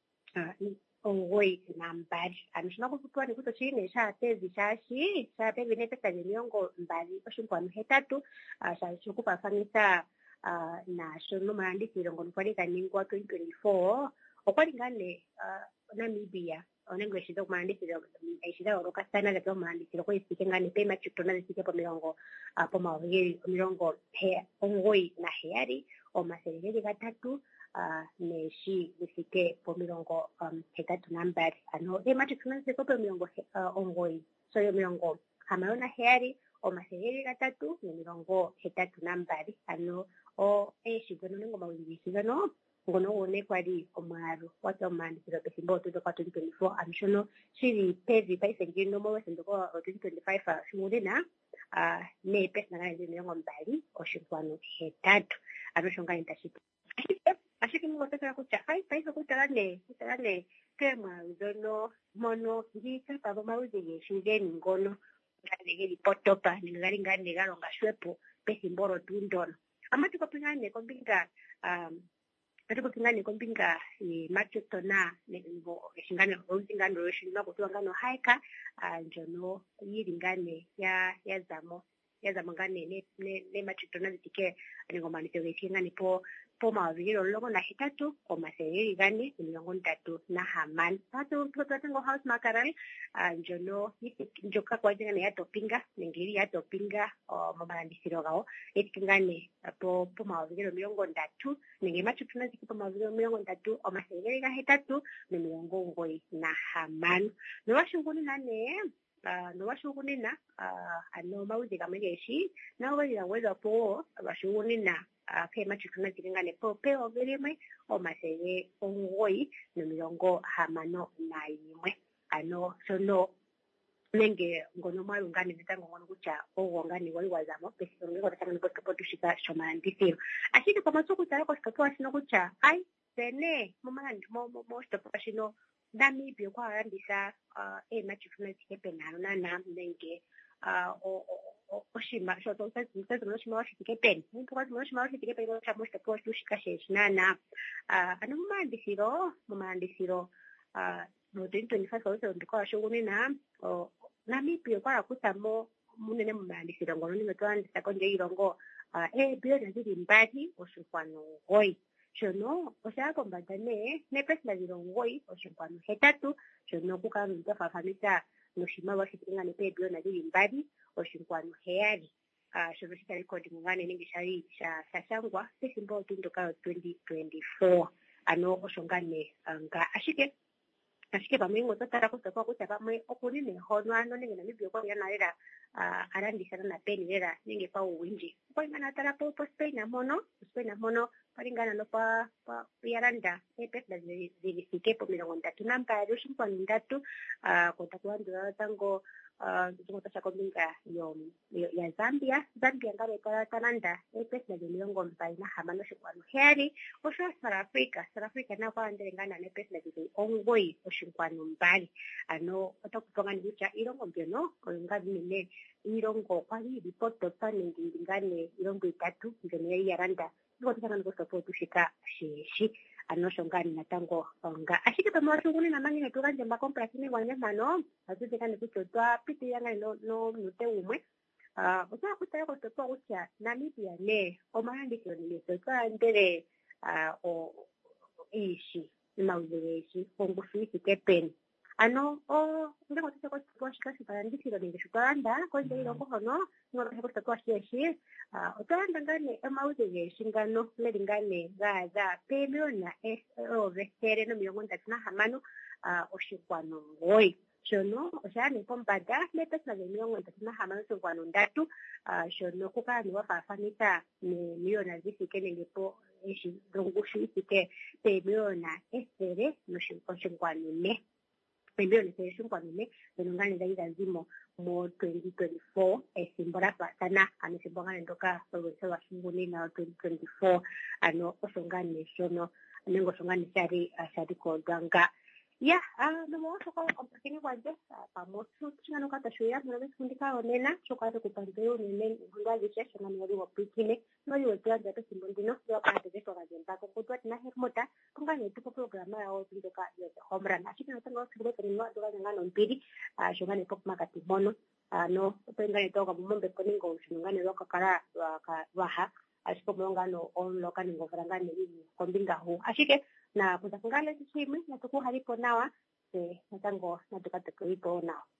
uh, ongoi nambari anishona kufutwa ni kuto chine sha tezi shashi sha pevi ne pesa miliongo mbali oshimpwanu hetatu uh, sha chukupa fangisa uh, na shono marandiki rongo nkwalika ningwa twenty twenty-four okwali ngane uh, Namibia onengo shido marandiki rongo shida oroka sana la kwa marandiki rongo isike ngane pema chutona isike po milongo uh, po mawiri milongo he ongoi na heari o maserigeli gatatu Uh, neshi visike po milongo um, hetatu nambari ano emati tunanse ko po milongo uh, ongoi so yo milongo hamayona heari o maseheri gatatu ne milongo hetatu nambari ano o eshi gono nengo mawindi sigano ngono one kwali omaro watu mandi kiro pesimbo to kwa twenty twenty-four amshono shiri pezi paise ngino mo wese ndoko twenty twenty-five shumulina uh, ne pesa ngane milongo mbali o shirkwano hetatu ano shonga intaship ashiki mungo teka kucha ai paisa kutalane kutalane kema zono mono ngika pabo mauzi yeshingeni ngono ngale potopa ngale ngane galonga shwepo pesimboro tundono amati kopingane kombinga um atiko kingane kombinga e matutona ngo shingane ngane shingana kutuwa ngano haika njono yiri ngane ya ya zamo yazama ngane ne ne ne matritonality ke aningomaniso ngani po po mawavigiro logo na hitatu o maseri gani milongo ntatu na haman patu patu ngo house makaral njono njoka kwa jinga ya topinga ngiri ya topinga o mabalandisiro gao etingane po po mawavigiro milongo ntatu ninge matritonality po mawavigiro milongo ntatu o maseri ga hitatu ni milongo ngoi na haman no washunguni nane Uh, no washugunina uh, ano mauzi kamegeshi na wali naweza po washugunina uh, ke machikuna jingane po pe ogerime o masege ongoi no milongo hamano na imwe ano sono nenge ngono malu ngani zitango ngono kucha o ngani wali wazamo pesi ngeko tatanga ko to tushika shoma ndisiro ashike kwa matsuku tsara ko skato ashino kucha ai sene mama mo mo mo stop ashino dami bio kwa andisa uh e machifuna tikepe nalo na na nenge uh o o o shima so to tsa tsa no shima wa tikepe ni kwa no shima wa tikepe ko cha mosta po tushika sheshina na uh anu mandisiro mandisiro uh no twenty five ko ndiko ashunguni na o nami bio kwa kutamo munene mandisiro ngono ni metwandisa ko nje irongo uh e bio ndiri mbati oshufano hoi Shono, o sea, combatane, ne pesla di rongoi, o shimkwano hetatu, shono kuka nita fafamita no shima wa shitinga ne pebio na di imbadi, o shimkwano heari. Ah, shono shita rekodi mungane ningi shari sha shashangwa, sesimbo tundoka twenty twenty-four, ano o shongane nga ashike. Ashike ba mengo tatara ko kwa kuta ba me okuni ne hono ano ningi na mibio kwa yana era uh, arandi sana na peni era ningi pa uwinji. Kwa ngana tara po po Spain na mono, Spain na mono paringana no pa pa yaranda epes da zilifike po milongo ntatu namba rushin kwa ndatu uh, kota kuandu tango uh, tungo tasha kombinga yo, yo ya Zambia Zambia ngare para tananda epes da milongo mpai na hamano shikwano heri osho South Africa South Africa na kwa ndere ngana epes da zili ongoi oshinkwano mbali ano otakutonga ndicha irongo mbyono ngadi mine irongo kwa hii ripoto tani ngane irongo itatu ngene yaranda ngo tsana ngo support shika shishi anosho ngani natango nga ashike pamwa tunguni na mangi netuka njamba compra kini wanya mano azite kane kutotwa piti yanga no no nute umwe ah usa kutaya ko totwa ucha Namibia ne o marandi kile totwa ndere ah o ishi mauzeshi kongo suisi kepen ano o ndeko tsako ko shika shika ndikiro ninge shukanda ko ndiro ko hono ngoro ko tsako shishi ah otanda ngane emauze shingano lelingane gaza pemona o vestere no milongo ntatu na hamano ah oshikwano ngoi shono oshane pombada lepesa le milongo ntatu na hamano oshikwano ndatu ah shono kukani wafafanita ni miliona zifike ngepo eshi dongushi ifike pemona estere no oshikwano ne Pembeo ni seshun kwa nime, nungani zaidi nzimo mo twenty twenty-four, esimbora patana, ane simbora ndoka solusewa wa shunguni na twenty twenty-four, ano osongani shono, nengo songani shari, shari kodanga. Ya, numo waso kwa kompakini wanje, pa mosu, chinga nuka tashuya, mnawe sikundika onena, shoka ato kupandeo nene, ngundwa lishe, shona mwari wapikine, mwari wetuwa jato simbondino, kwa kate zeto rajentako, kutwa tina hermota, kunga nyetuko programa ya otu ndoka yote homrana. Ashiki natango wasikule kaniwa, doka ngano mpiri, shongane pok makati mono, no, upengane toka mumombe koningo, shongane roka kara, waha, ashiko mwongano, on loka ningo, farangane, kombinga huu. Ashike, na kutafungale sishimi, natuku halipo nawa, se natango, natukatuku ipo nawa.